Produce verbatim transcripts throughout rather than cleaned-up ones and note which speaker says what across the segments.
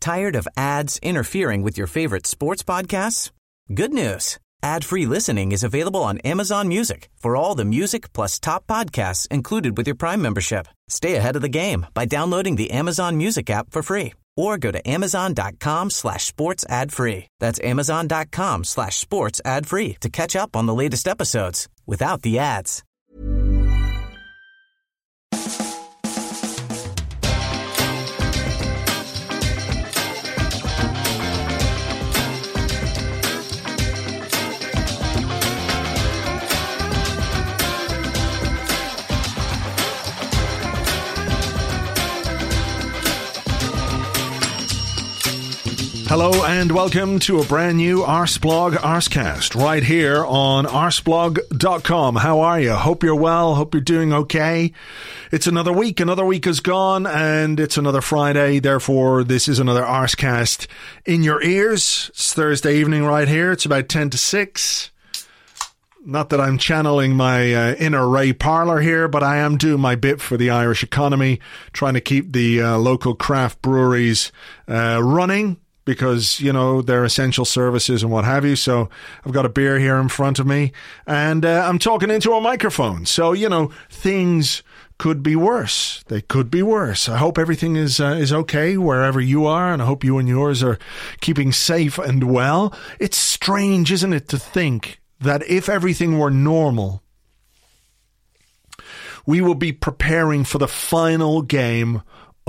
Speaker 1: Tired of ads interfering with your favorite sports podcasts? Good news. Ad-free listening is available on Amazon Music for all the music plus top podcasts included with your Prime membership. Stay ahead of the game by downloading the Amazon Music app for free or go to amazon.com slash sports ad free. That's amazon.com slash sports ad free to catch up on the latest episodes without the ads.
Speaker 2: Hello and welcome to a brand new Arseblog Arsecast right here on arseblog dot com. How are you? Hope you're well. Hope you're doing okay. It's another week. Another week is gone and it's another Friday. Therefore, this is another Arsecast in your ears. It's Thursday evening right here. It's about ten to six. Not that I'm channeling my uh, inner Ray Parlour here, but I am doing my bit for the Irish economy, trying to keep the uh, local craft breweries uh, running, because, you know, they're essential services and what have you. So I've got a beer here in front of me and uh, I'm talking into a microphone. So, you know, things could be worse. They could be worse. I hope everything is uh, is okay wherever you are, and I hope you and yours are keeping safe and well. It's strange, isn't it, to think that if everything were normal, we will be preparing for the final game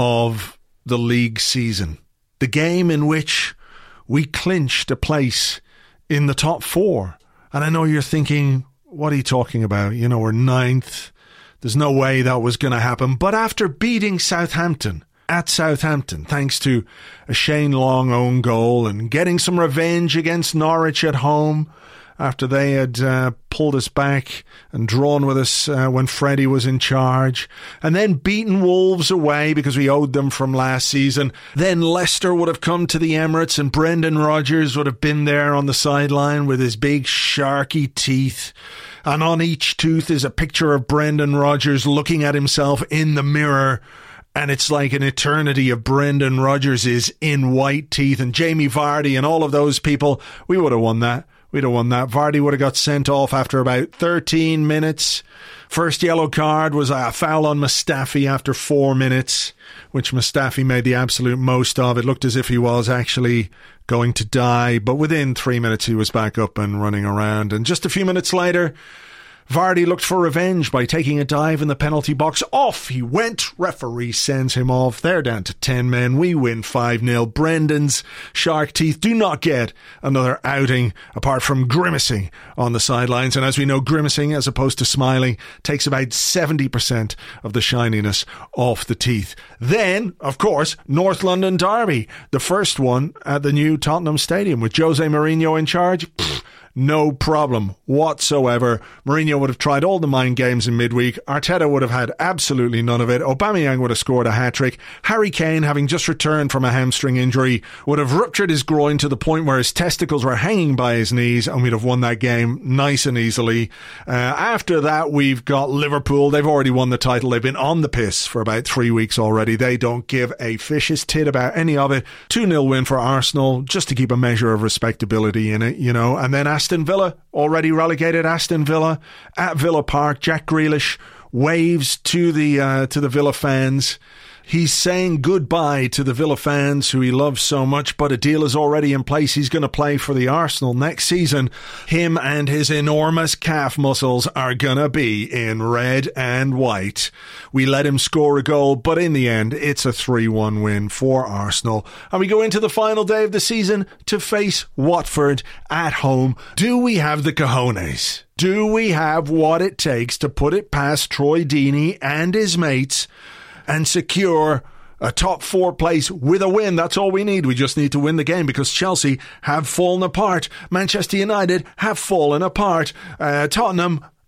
Speaker 2: of the league season. The game in which we clinched a place in the top four. And I know you're thinking, what are you talking about? You know, we're ninth. There's no way that was going to happen. But after beating Southampton at Southampton, thanks to a Shane Long own goal and getting some revenge against Norwich at home, after they had uh, pulled us back and drawn with us uh, when Freddie was in charge, and then beaten Wolves away because we owed them from last season. Then Leicester would have come to the Emirates and Brendan Rodgers would have been there on the sideline with his big sharky teeth. And on each tooth is a picture of Brendan Rodgers looking at himself in the mirror. And it's like an eternity of Brendan Rodgers' in white teeth and Jamie Vardy and all of those people. We would have won that. We'd have won that. Vardy would have got sent off after about thirteen minutes. First yellow card was a foul on Mustafi after four minutes, which Mustafi made the absolute most of. It looked as if he was actually going to die, but within three minutes he was back up and running around. And just a few minutes later, Vardy looked for revenge by taking a dive in the penalty box. Off he went. Referee sends him off. They're down to ten men. We win five nil. Brendan's shark teeth do not get another outing apart from grimacing on the sidelines. And as we know, grimacing as opposed to smiling takes about seventy percent of the shininess off the teeth. Then, of course, North London Derby. The first one at the new Tottenham Stadium with Jose Mourinho in charge. Pfft. No problem whatsoever. Mourinho would have tried all the mind games in midweek. Arteta would have had absolutely none of it. Aubameyang would have scored a hat-trick. Harry Kane, having just returned from a hamstring injury, would have ruptured his groin to the point where his testicles were hanging by his knees, and we'd have won that game nice and easily. Uh, after that, we've got Liverpool. They've already won the title. They've been on the piss for about three weeks already. They don't give a fish's tit about any of it. two nil win for Arsenal, just to keep a measure of respectability in it, you know. And then Aston Villa, already relegated Aston Villa at Villa Park. Jack Grealish waves to the uh, to the Villa fans. He's saying goodbye to the Villa fans who he loves so much, but a deal is already in place. He's going to play for the Arsenal next season. Him and his enormous calf muscles are going to be in red and white. We let him score a goal, but in the end, it's a three one win for Arsenal. And we go into the final day of the season to face Watford at home. Do we have the cojones? Do we have what it takes to put it past Troy Deeney and his mates and secure a top four place with a win? That's all we need. We just need to win the game because Chelsea have fallen apart. Manchester United have fallen apart. Uh, Tottenham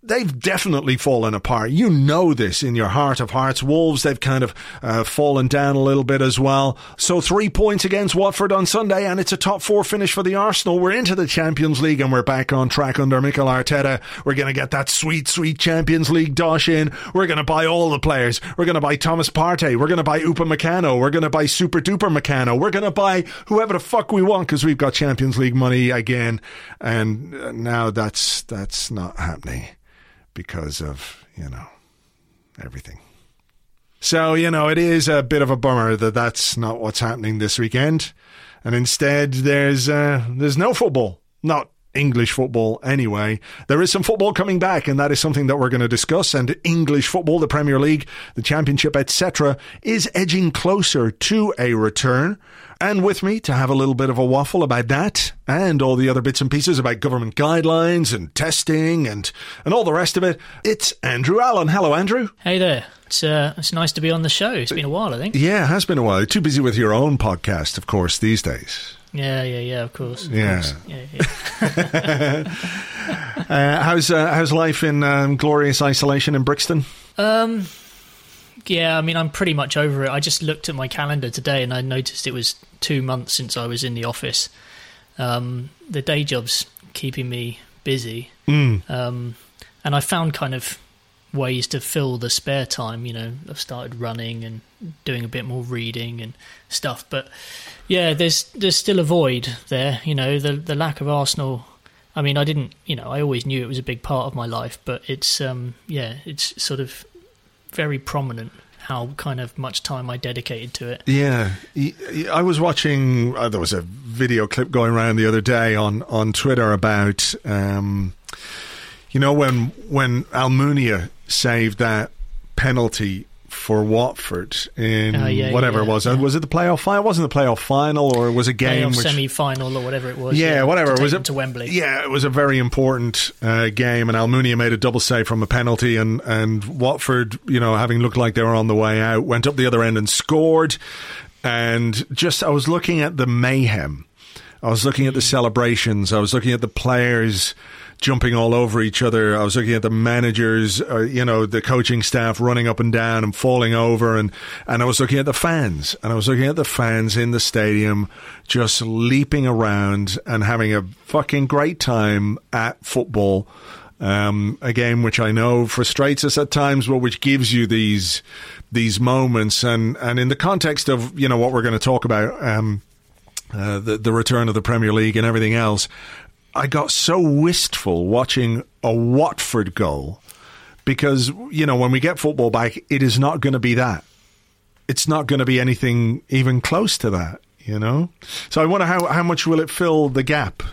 Speaker 2: they've definitely fallen apart. You know this in your heart of hearts. Wolves, they've kind of uh, fallen down a little bit as well. So three points against Watford on Sunday, and it's a top four finish for the Arsenal. We're into the Champions League, and we're back on track under Mikel Arteta. We're going to get that sweet, sweet Champions League dosh in. We're going to buy all the players. We're going to buy Thomas Partey. We're going to buy Upamecano. We're going to buy Super Duper Meccano. We're going to buy whoever the fuck we want because we've got Champions League money again. And now that's that's not happening. Because of, you know, everything. So, you know, it is a bit of a bummer that that's not what's happening this weekend. And instead, there's uh, there's no football. Not English football anyway. There is some football coming back, and that is something that we're going to discuss. And English football, the Premier League, the Championship, et cetera, is edging closer to a return. And with me to have a little bit of a waffle about that and all the other bits and pieces about government guidelines and testing and, and all the rest of it, it's Andrew Allen. Hello, Andrew.
Speaker 3: Hey there. It's uh, it's nice to be on the show. It's been a while, I think.
Speaker 2: Yeah, it has been a while. You're too busy with your own podcast, of course, these days.
Speaker 3: Yeah, yeah, yeah, of course. Of
Speaker 2: yeah.
Speaker 3: Course. yeah, yeah.
Speaker 2: uh, how's, uh, how's life in um, glorious isolation in Brixton?
Speaker 3: Um... Yeah, I mean, I'm pretty much over it. I just looked at my calendar today and I noticed it was two months since I was in the office. Um, the day job's keeping me busy.
Speaker 2: Mm.
Speaker 3: Um, and I found kind of ways to fill the spare time. You know, I've started running and doing a bit more reading and stuff. But yeah, there's there's still a void there. You know, the the lack of Arsenal. I mean, I didn't, you know, I always knew it was a big part of my life, but it's, um, yeah, it's sort of very prominent how kind of much time I dedicated to it.
Speaker 2: Yeah. I was watching, uh, there was a video clip going around the other day on, on Twitter about, um, you know, when when Almunia saved that penalty for Watford in
Speaker 3: uh, yeah,
Speaker 2: whatever
Speaker 3: yeah,
Speaker 2: it was.
Speaker 3: Yeah.
Speaker 2: Was it the playoff final? It wasn't the playoff final, or it was a game
Speaker 3: playoff
Speaker 2: which,
Speaker 3: semi-final or whatever it was.
Speaker 2: Yeah,
Speaker 3: yeah
Speaker 2: whatever.
Speaker 3: To
Speaker 2: was
Speaker 3: it
Speaker 2: it
Speaker 3: to Wembley?
Speaker 2: Yeah, it was a very important uh, game, and Almunia made a double save from a penalty, and, and Watford, you know, having looked like they were on the way out, went up the other end and scored. And just, I was looking at the mayhem. I was looking at the celebrations. I was looking at the players jumping all over each other. I was looking at the managers, uh, you know, the coaching staff running up and down and falling over. And, and I was looking at the fans. And I was looking at the fans in the stadium just leaping around and having a fucking great time at football. Um, a game which I know frustrates us at times, but which gives you these these moments. And, and in the context of, you know, what we're going to talk about, um, uh, the, the return of the Premier League and everything else, I got so wistful watching a Watford goal because, you know, when we get football back, it is not going to be that. It's not going to be anything even close to that, you know? So I wonder how, how much will it fill the gap?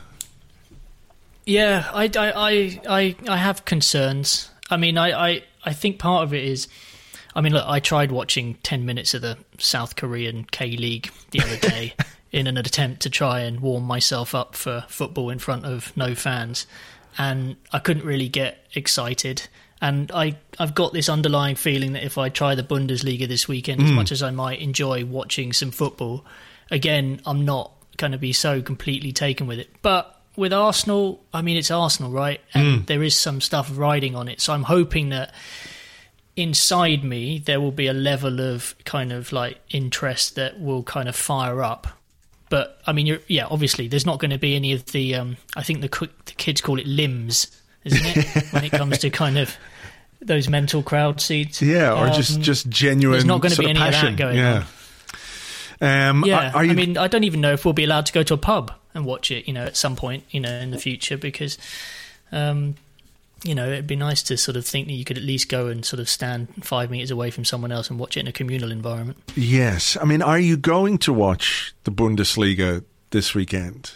Speaker 3: Yeah, I, I, I, I have concerns. I mean, I, I, I think part of it is, I mean, look, I tried watching ten minutes of the South Korean K-League the other day in an attempt to try and warm myself up for football in front of no fans. And I couldn't really get excited. And I, I've got this underlying feeling that if I try the Bundesliga this weekend, mm. as much as I might enjoy watching some football, again, I'm not going to be so completely taken with it. But with Arsenal, I mean, it's Arsenal, right? And mm. there is some stuff riding on it. So I'm hoping that inside me, there will be a level of kind of like interest that will kind of fire up. But, I mean, you're, yeah, obviously, there's not going to be any of the, um, I think the, the kids call it limbs, isn't it? When it comes to kind of those mental crowd seats.
Speaker 2: Yeah, or
Speaker 3: um,
Speaker 2: just, just genuine
Speaker 3: There's not going to
Speaker 2: sort
Speaker 3: be
Speaker 2: of
Speaker 3: any
Speaker 2: passion.
Speaker 3: of that going
Speaker 2: yeah.
Speaker 3: on.
Speaker 2: Um,
Speaker 3: yeah,
Speaker 2: are, are you...
Speaker 3: I mean, I don't even know if we'll be allowed to go to a pub and watch it, you know, at some point, you know, in the future, because, um, you know, it'd be nice to sort of think that you could at least go and sort of stand five metres away from someone else and watch it in a communal environment.
Speaker 2: Yes. I mean, are you going to watch the Bundesliga this weekend?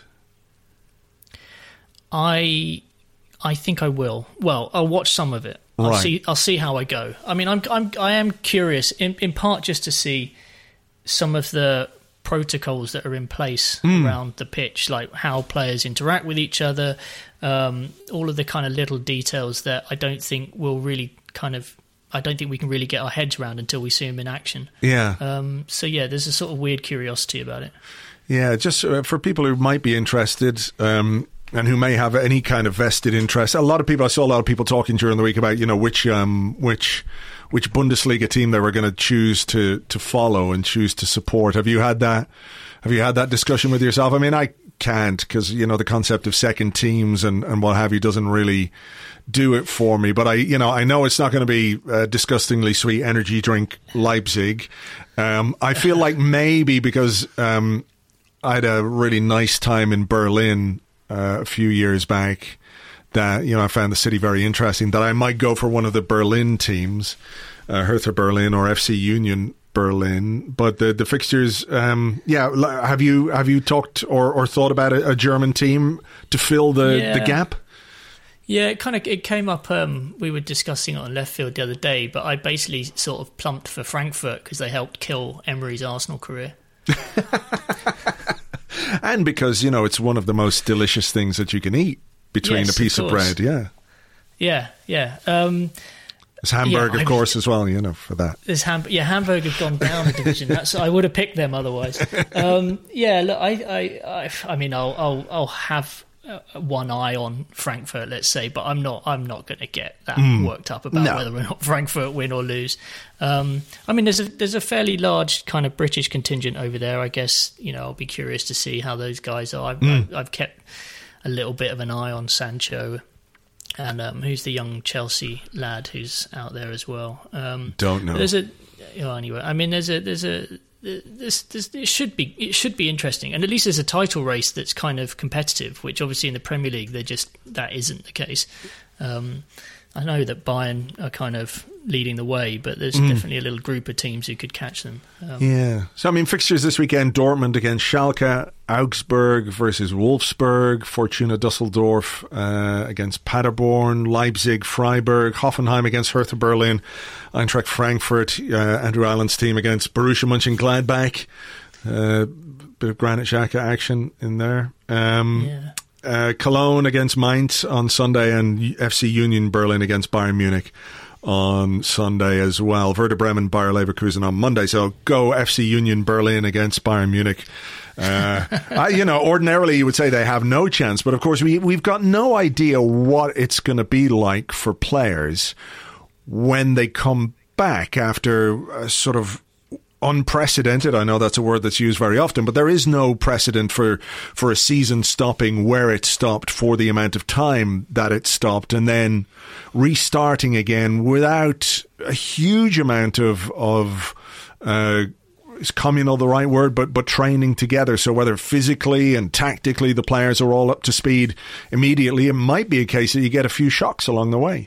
Speaker 3: I I think I will. Well, I'll watch some of it. I'll
Speaker 2: right.
Speaker 3: see I'll see how I go. I mean, I'm I'm I am curious in in part just to see some of the protocols that are in place mm. around the pitch, like how players interact with each other, um, all of the kind of little details that I don't think will really kind of, I don't think we can really get our heads around until we see them in action.
Speaker 2: Yeah.
Speaker 3: Um, so yeah, there's a sort of weird curiosity about it.
Speaker 2: Yeah, just uh, for people who might be interested, um, and who may have any kind of vested interest. A lot of people, I saw a lot of people talking during the week about, you know, which um, which which Bundesliga team they were going to choose to to follow and choose to support. Have you had that? Have you had that discussion with yourself? I mean, I can't, because, you know, the concept of second teams and, and what have you doesn't really do it for me. But I, you know, I know it's not going to be a disgustingly sweet energy drink Leipzig. Um, I feel like maybe because um, I had a really nice time in Berlin uh, a few years back, that, you know, I found the city very interesting, that I might go for one of the Berlin teams, uh, Hertha Berlin or F C Union Berlin. But the the fixtures, um, yeah, have you have you talked or, or thought about a, a German team to fill the,
Speaker 3: yeah.
Speaker 2: the gap?
Speaker 3: Yeah, it kind of it came up. Um, we were discussing it on Left Field the other day, but I basically sort of plumped for Frankfurt because they helped kill Emery's Arsenal career.
Speaker 2: And because, you know, it's one of the most delicious things that you can eat between
Speaker 3: yes,
Speaker 2: a piece of, of bread. Yeah,
Speaker 3: yeah, yeah. Um,
Speaker 2: There's Hamburg,
Speaker 3: yeah,
Speaker 2: of course, as well, you know, for that.
Speaker 3: There's Ham- yeah, Hamburg have gone down a division. That's I would have picked them otherwise. Um, yeah, look, I, I, I, I mean, I'll, I'll, I'll have uh, one eye on Frankfurt, let's say, but I'm not, I'm not going to get that mm. worked up about no. whether or not Frankfurt win or lose. Um, I mean, there's a, there's a fairly large kind of British contingent over there. I guess, you know, I'll be curious to see how those guys are. I've, mm. I've, I've kept a little bit of an eye on Sancho. And um, who's the young Chelsea lad who's out there as well? Um,
Speaker 2: Don't know.
Speaker 3: There's a well, anyway. I mean, there's a there's a this this it should be it should be interesting, and at least there's a title race that's kind of competitive, which obviously in the Premier League they just that isn't the case. Um, I know that Bayern are kind of leading the way, but there's mm. definitely a little group of teams who could catch them. Um,
Speaker 2: yeah. So, I mean, fixtures this weekend: Dortmund against Schalke, Augsburg versus Wolfsburg, Fortuna Düsseldorf uh, against Paderborn, Leipzig, Freiburg, Hoffenheim against Hertha Berlin, Eintracht Frankfurt, uh, Andrew Allen's team against Borussia Mönchengladbach. Uh, bit of Granit Xhaka action in there. Um,
Speaker 3: yeah.
Speaker 2: Uh, Cologne against Mainz on Sunday, and F C Union Berlin against Bayern Munich on Sunday as well. Werder Bremen, Bayer Leverkusen on Monday. So go F C Union Berlin against Bayern Munich. Uh, I, you know, ordinarily you would say they have no chance, but of course we, we've got no idea what it's going to be like for players when they come back after a sort of unprecedented, I know that's a word that's used very often, but there is no precedent for, for a season stopping where it stopped for the amount of time that it stopped and then restarting again without a huge amount of, of uh, is communal the right word, but, but training together. So whether physically and tactically the players are all up to speed immediately, it might be a case that you get a few shocks along the way.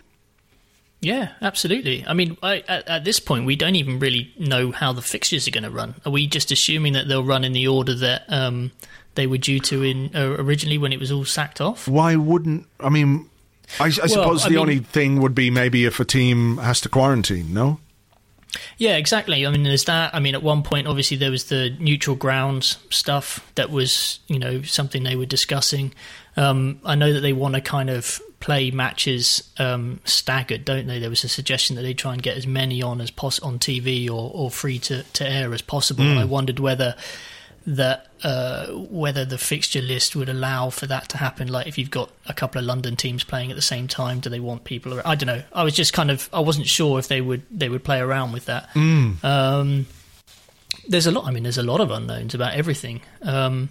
Speaker 3: Yeah, absolutely. I mean, I, at, at this point, we don't even really know how the fixtures are going to run. Are we just assuming that they'll run in the order that um, they were due to in uh, originally when it was all sacked off?
Speaker 2: Why wouldn't... I mean, I, I well, suppose the I mean, only thing would be maybe if a team has to quarantine, no?
Speaker 3: Yeah, exactly. I mean, there's that. I mean, at one point, obviously, there was the neutral grounds stuff that was, you know, something they were discussing. Um, I know that they want to kind of play matches um, staggered, don't they? There was a suggestion that they try and get as many on as pos- on T V or, or free to, to air as possible. Mm. And I wondered whether that uh, whether the fixture list would allow for that to happen. Like if you've got a couple of London teams playing at the same time, do they want people around? I don't know. I was just kind of I wasn't sure if they would they would play around with that.
Speaker 2: Mm.
Speaker 3: Um, there's a lot. I mean, there's a lot of unknowns about everything. Um,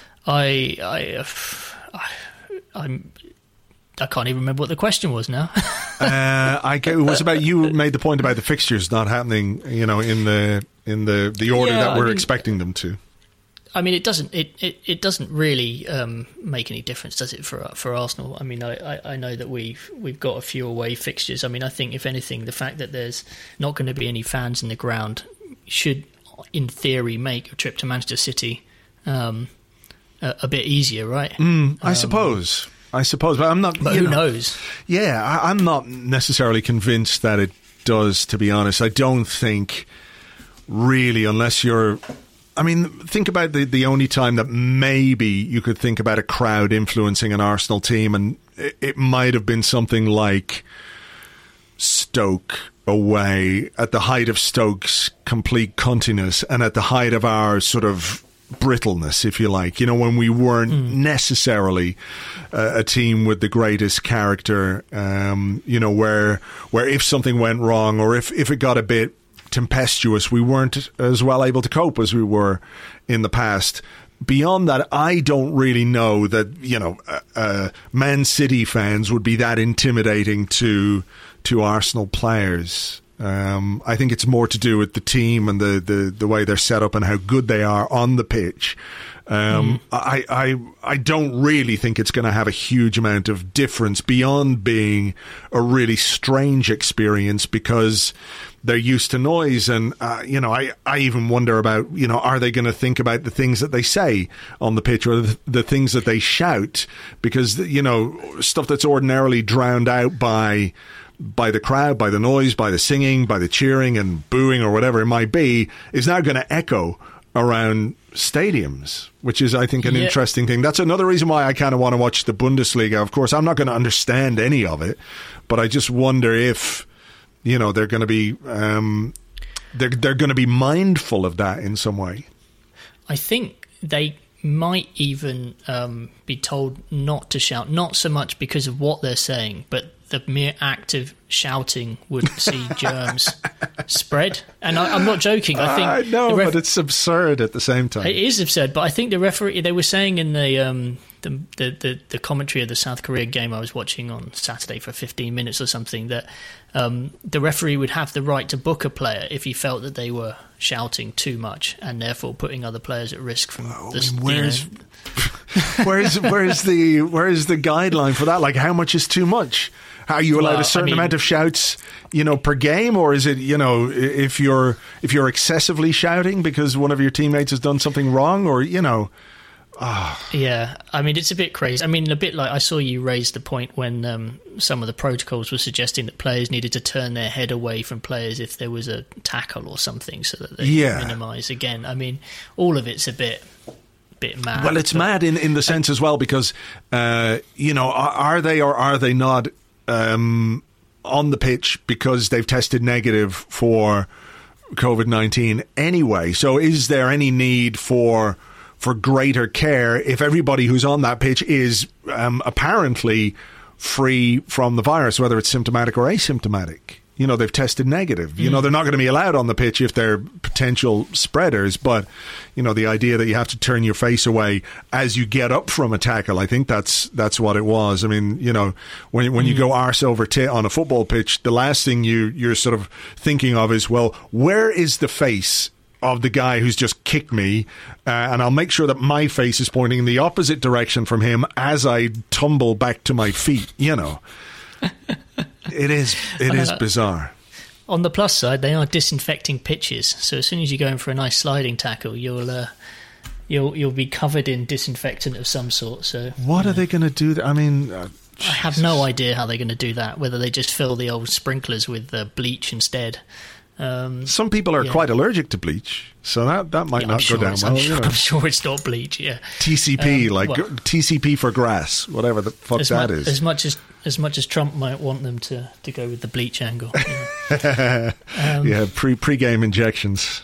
Speaker 3: I I. I I'm. I can't even remember what the question was now.
Speaker 2: uh, I it was about you made the point about the fixtures not happening, you know, in the in the, the order yeah, that we're I mean, expecting them to.
Speaker 3: I mean, it doesn't it, it, it doesn't really um, make any difference, does it, for for Arsenal? I mean, I, I, I know that we've we've got a few away fixtures. I mean, I think if anything, the fact that there's not going to be any fans in the ground should, in theory, make a trip to Manchester City Um, A, a bit easier, right?
Speaker 2: Mm, I
Speaker 3: um,
Speaker 2: suppose. I suppose, but I'm not...
Speaker 3: But who know. knows?
Speaker 2: Yeah, I, I'm not necessarily convinced that it does, to be honest. I don't think, really, unless you're... I mean, think about the, the only time that maybe you could think about a crowd influencing an Arsenal team, and it, it might have been something like Stoke away, at the height of Stoke's complete cuntiness, and at the height of our sort of brittleness, if you like, you know, when we weren't mm. necessarily uh, a team with the greatest character, um, you know, where where if something went wrong or if, if it got a bit tempestuous, we weren't as well able to cope as we were in the past. Beyond that, I don't really know that, you know, uh, uh, Man City fans would be that intimidating to to Arsenal players. Um, I think it's more to do with the team and the, the, the way they're set up and how good they are on the pitch. Um, mm. I, I I don't really think it's going to have a huge amount of difference beyond being a really strange experience because they're used to noise. And, uh, you know, I, I even wonder about, you know, are they going to think about the things that they say on the pitch or the, the things that they shout? Because, you know, stuff that's ordinarily drowned out by... by the crowd, by the noise, by the singing, by the cheering and booing or whatever it might be, is now going to echo around stadiums, which is, I think, an yeah. interesting thing. That's another reason why I kind of want to watch the Bundesliga. Of course, I'm not going to understand any of it, but I just wonder if, you know, they're going to be um, they're they're going to be mindful of that in some way.
Speaker 3: I think they might even um, be told not to shout, not so much because of what they're saying, but the mere act of shouting would see germs spread. And I, I'm not joking. I think
Speaker 2: I know,
Speaker 3: ref-
Speaker 2: but it's absurd at the same time.
Speaker 3: It is absurd, but I think the referee, they were saying in the, um, the, the, the, the commentary of the South Korea game I was watching on Saturday for fifteen minutes or something, that um, the referee would have the right to book a player if he felt that they were shouting too much and therefore putting other players at risk from
Speaker 2: well,
Speaker 3: this.
Speaker 2: Where's, you know. where's, where's, the, where's the guideline for that? Like, how much is too much? Are you allowed well, a certain I mean, amount of shouts, you know, per game, or is it, you know, if you're if you're excessively shouting because one of your teammates has done something wrong, or you know, oh.
Speaker 3: yeah, I mean, it's a bit crazy. I mean, a bit like I saw you raise the point when um, some of the protocols were suggesting that players needed to turn their head away from players if there was a tackle or something, so that they
Speaker 2: yeah.
Speaker 3: minimise. Again, I mean, all of it's a bit. Bit mad.
Speaker 2: Well, it's
Speaker 3: but,
Speaker 2: mad in in the sense as well because, uh, you know, are, are they or are they not? Um, on the pitch because they've tested negative for COVID nineteen anyway. So is there any need for for greater care if everybody who's on that pitch is um, apparently free from the virus, whether it's symptomatic or asymptomatic? You know, they've tested negative. You mm. know, they're not going to be allowed on the pitch if they're potential spreaders. But, you know, the idea that you have to turn your face away as you get up from a tackle, I think that's that's what it was. I mean, you know, when when mm. you go arse over tit on a football pitch, the last thing you, you're sort of thinking of is, well, where is the face of the guy who's just kicked me? Uh, and I'll make sure that my face is pointing in the opposite direction from him as I tumble back to my feet, you know. It is it is bizarre.
Speaker 3: Uh, on the plus side, they are disinfecting pitches, so as soon as you go in for a nice sliding tackle, you'll uh, you'll you'll be covered in disinfectant of some sort. So
Speaker 2: what are
Speaker 3: know.
Speaker 2: they going to do? Th- I mean, uh,
Speaker 3: I have no idea how they're going to do that. Whether they just fill the old sprinklers with uh, bleach instead. Um,
Speaker 2: Some people are yeah. quite allergic to bleach, so that, that might
Speaker 3: yeah,
Speaker 2: not
Speaker 3: sure
Speaker 2: go down well.
Speaker 3: I'm sure,
Speaker 2: you know.
Speaker 3: I'm sure it's not bleach, yeah.
Speaker 2: T C P, um, like well, T C P for grass, whatever the fuck that
Speaker 3: mu-
Speaker 2: is.
Speaker 3: As much as as much as Trump might want them to, to go with the bleach angle. You know. um,
Speaker 2: yeah, pre pre-game injections.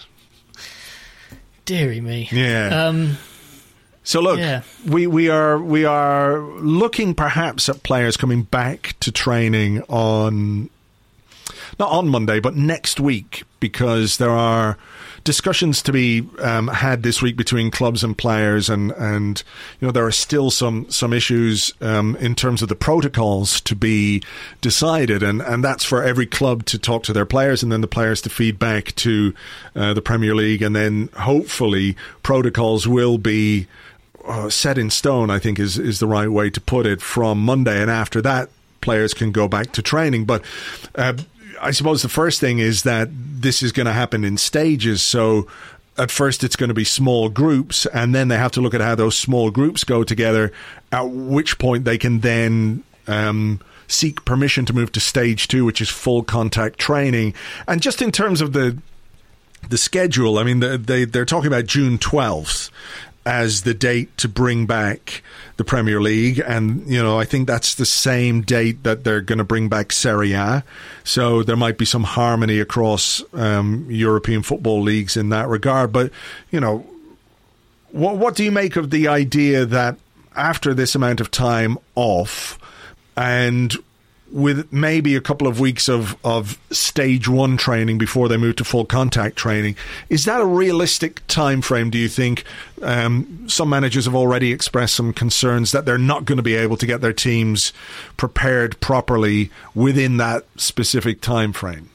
Speaker 3: Deary me.
Speaker 2: Yeah.
Speaker 3: Um,
Speaker 2: so look,
Speaker 3: yeah.
Speaker 2: we, we are we are looking perhaps at players coming back to training on... Not on Monday, but next week, because there are discussions to be um, had this week between clubs and players, and, and you know there are still some some issues um, in terms of the protocols to be decided, and, and that's for every club to talk to their players, and then the players to feed back to uh, the Premier League, and then hopefully protocols will be uh, set in stone, I think is, is the right way to put it, from Monday, and after that players can go back to training. But uh, I suppose the first thing is that this is going to happen in stages. So at first it's going to be small groups, and then they have to look at how those small groups go together, at which point they can then um, seek permission to move to stage two, which is full contact training. And just in terms of the the schedule, I mean, they, they, they're talking about June twelfth as the date to bring back the Premier League. And, you know, I think that's the same date that they're going to bring back Serie A. So there might be some harmony across um, European football leagues in that regard. But, you know, what, what do you make of the idea that after this amount of time off, and with maybe a couple of weeks of, of stage one training before they move to full contact training, is that a realistic time frame, do you think? Um, some managers have already expressed some concerns that they're not going to be able to get their teams prepared properly within that specific time frame.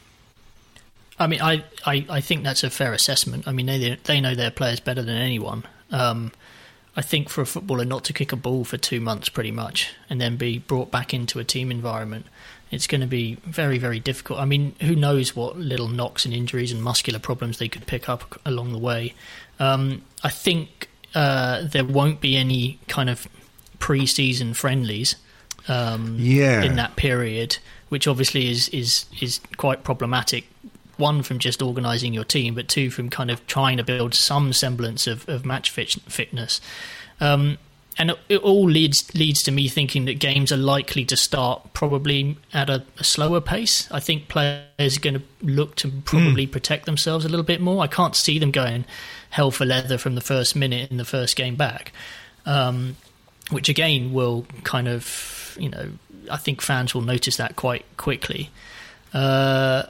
Speaker 3: I mean, I, I, I think that's a fair assessment. I mean, they they know their players better than anyone. Um, I think for a footballer not to kick a ball for two months pretty much and then be brought back into a team environment, it's going to be very, very difficult. I mean, who knows what little knocks and injuries and muscular problems they could pick up along the way. Um, I think uh, there won't be any kind of pre-season friendlies um,
Speaker 2: yeah.
Speaker 3: in that period, which obviously is, is, is quite problematic. One, from just organising your team, but two, from kind of trying to build some semblance of, of match fit, fitness. Um, and it, it all leads leads to me thinking that games are likely to start probably at a, a slower pace. I think players are going to look to probably mm. protect themselves a little bit more. I can't see them going hell for leather from the first minute in the first game back, um, which again will kind of, you know, I think fans will notice that quite quickly. Uh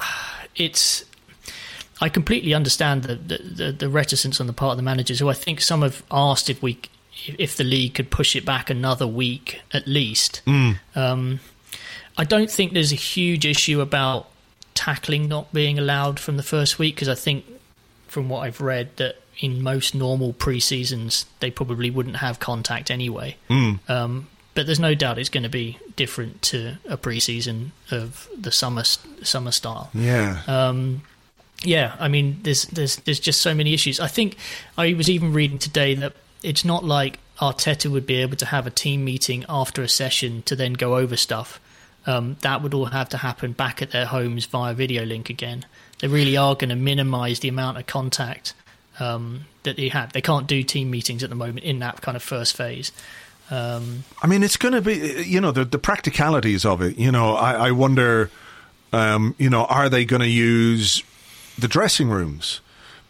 Speaker 3: It's. I completely understand the, the the reticence on the part of the managers, who I think some have asked if we, if the league could push it back another week at least. Mm. Um, I don't think there's a huge issue about tackling not being allowed from the first week, because I think from what I've read that in most normal pre-seasons they probably wouldn't have contact anyway. Mm. Um, but there's no doubt it's going to be different to a pre-season of the summer summer style.
Speaker 2: Yeah.
Speaker 3: Um, yeah, I mean, there's there's there's just so many issues. I think I was even reading today that it's not like Arteta would be able to have a team meeting after a session to then go over stuff. Um, that would all have to happen back at their homes via video link again. They really are going to minimise the amount of contact um, that they have. They can't do team meetings at the moment in that kind of first phase. Um,
Speaker 2: I mean, it's going to be, you know, the, the practicalities of it. You know, I, I wonder, um, you know, are they going to use the dressing rooms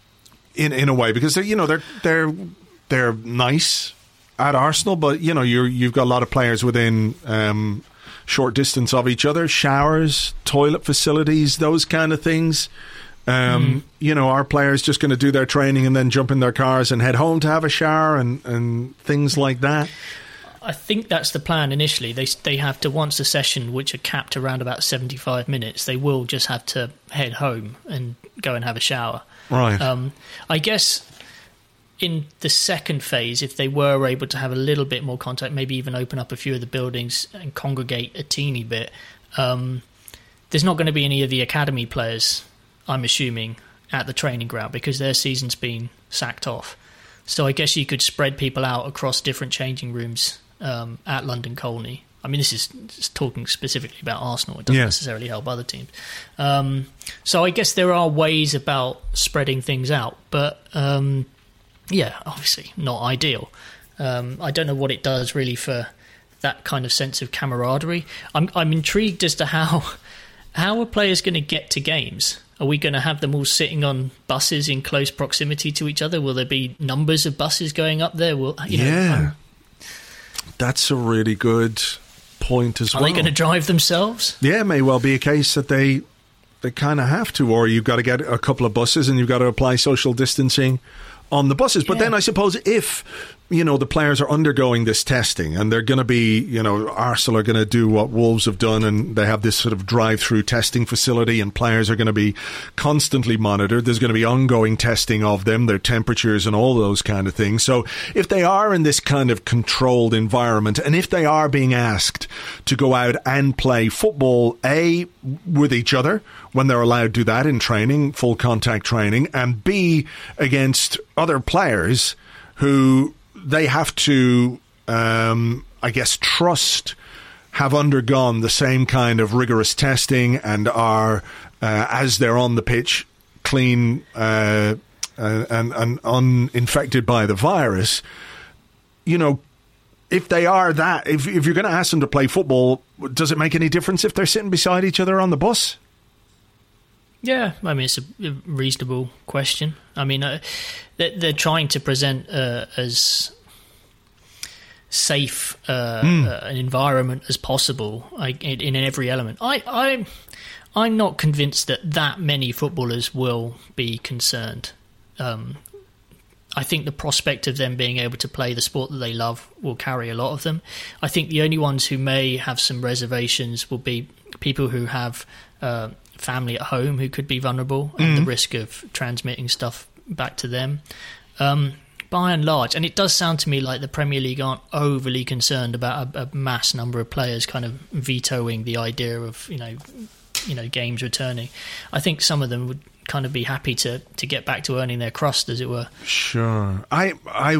Speaker 2: in in a way? Because they're, you know, they're they're they're nice at Arsenal, but you know, you're you've got a lot of players within um, short distance of each other. Showers, toilet facilities, those kind of things. Um, mm. You know, are players just going to do their training and then jump in their cars and head home to have a shower and, and things like that?
Speaker 3: I think that's the plan initially. They they have to, once a session, which are capped around about seventy-five minutes, they will just have to head home and go and have a shower.
Speaker 2: Right.
Speaker 3: Um, I guess in the second phase, if they were able to have a little bit more contact, maybe even open up a few of the buildings and congregate a teeny bit, um, there's not going to be any of the academy players, I'm assuming, at the training ground because their season's been sacked off. So I guess you could spread people out across different changing rooms um, at London Colney. I mean, this is just talking specifically about Arsenal. It doesn't yeah. necessarily help other teams. Um, so I guess there are ways about spreading things out. But, um, yeah, obviously not ideal. Um, I don't know what it does really for that kind of sense of camaraderie. I'm, I'm intrigued as to how how are players going to get to games? Are we going to have them all sitting on buses in close proximity to each other? Will there be numbers of buses going up there? Will, you know,
Speaker 2: yeah.
Speaker 3: Um,
Speaker 2: That's a really good point as
Speaker 3: are
Speaker 2: well.
Speaker 3: Are they going to drive themselves?
Speaker 2: Yeah, it may well be a case that they they kind of have to, or you've got to get a couple of buses and you've got to apply social distancing on the buses. But yeah. then I suppose if, you know, the players are undergoing this testing and they're going to be, you know, Arsenal are going to do what Wolves have done and they have this sort of drive-through testing facility and players are going to be constantly monitored. There's going to be ongoing testing of them, their temperatures and all those kind of things. So if they are in this kind of controlled environment and if they are being asked to go out and play football, A, with each other when they're allowed to do that in training, full contact training, and B, against other players who they have to, um, I guess, trust have undergone the same kind of rigorous testing and are, uh, as they're on the pitch, clean uh, and, and uninfected by the virus. You know, if they are that, if, if you're going to ask them to play football, does it make any difference if they're sitting beside each other on the bus?
Speaker 3: Yeah, I mean, it's a reasonable question. I mean, uh, they're, they're trying to present uh, as safe uh, mm. uh, an environment as possible like, in, in every element. I, I, I'm not convinced that that many footballers will be concerned. Um, I think the prospect of them being able to play the sport that they love will carry a lot of them. I think the only ones who may have some reservations will be people who have uh, family at home who could be vulnerable and mm. the risk of transmitting stuff back to them. Um, by and large, and it does sound to me like the Premier League aren't overly concerned about a, a mass number of players kind of vetoing the idea of, you know, you know, games returning. I think some of them would kind of be happy to, to get back to earning their crust, as it were.
Speaker 2: Sure. I, I,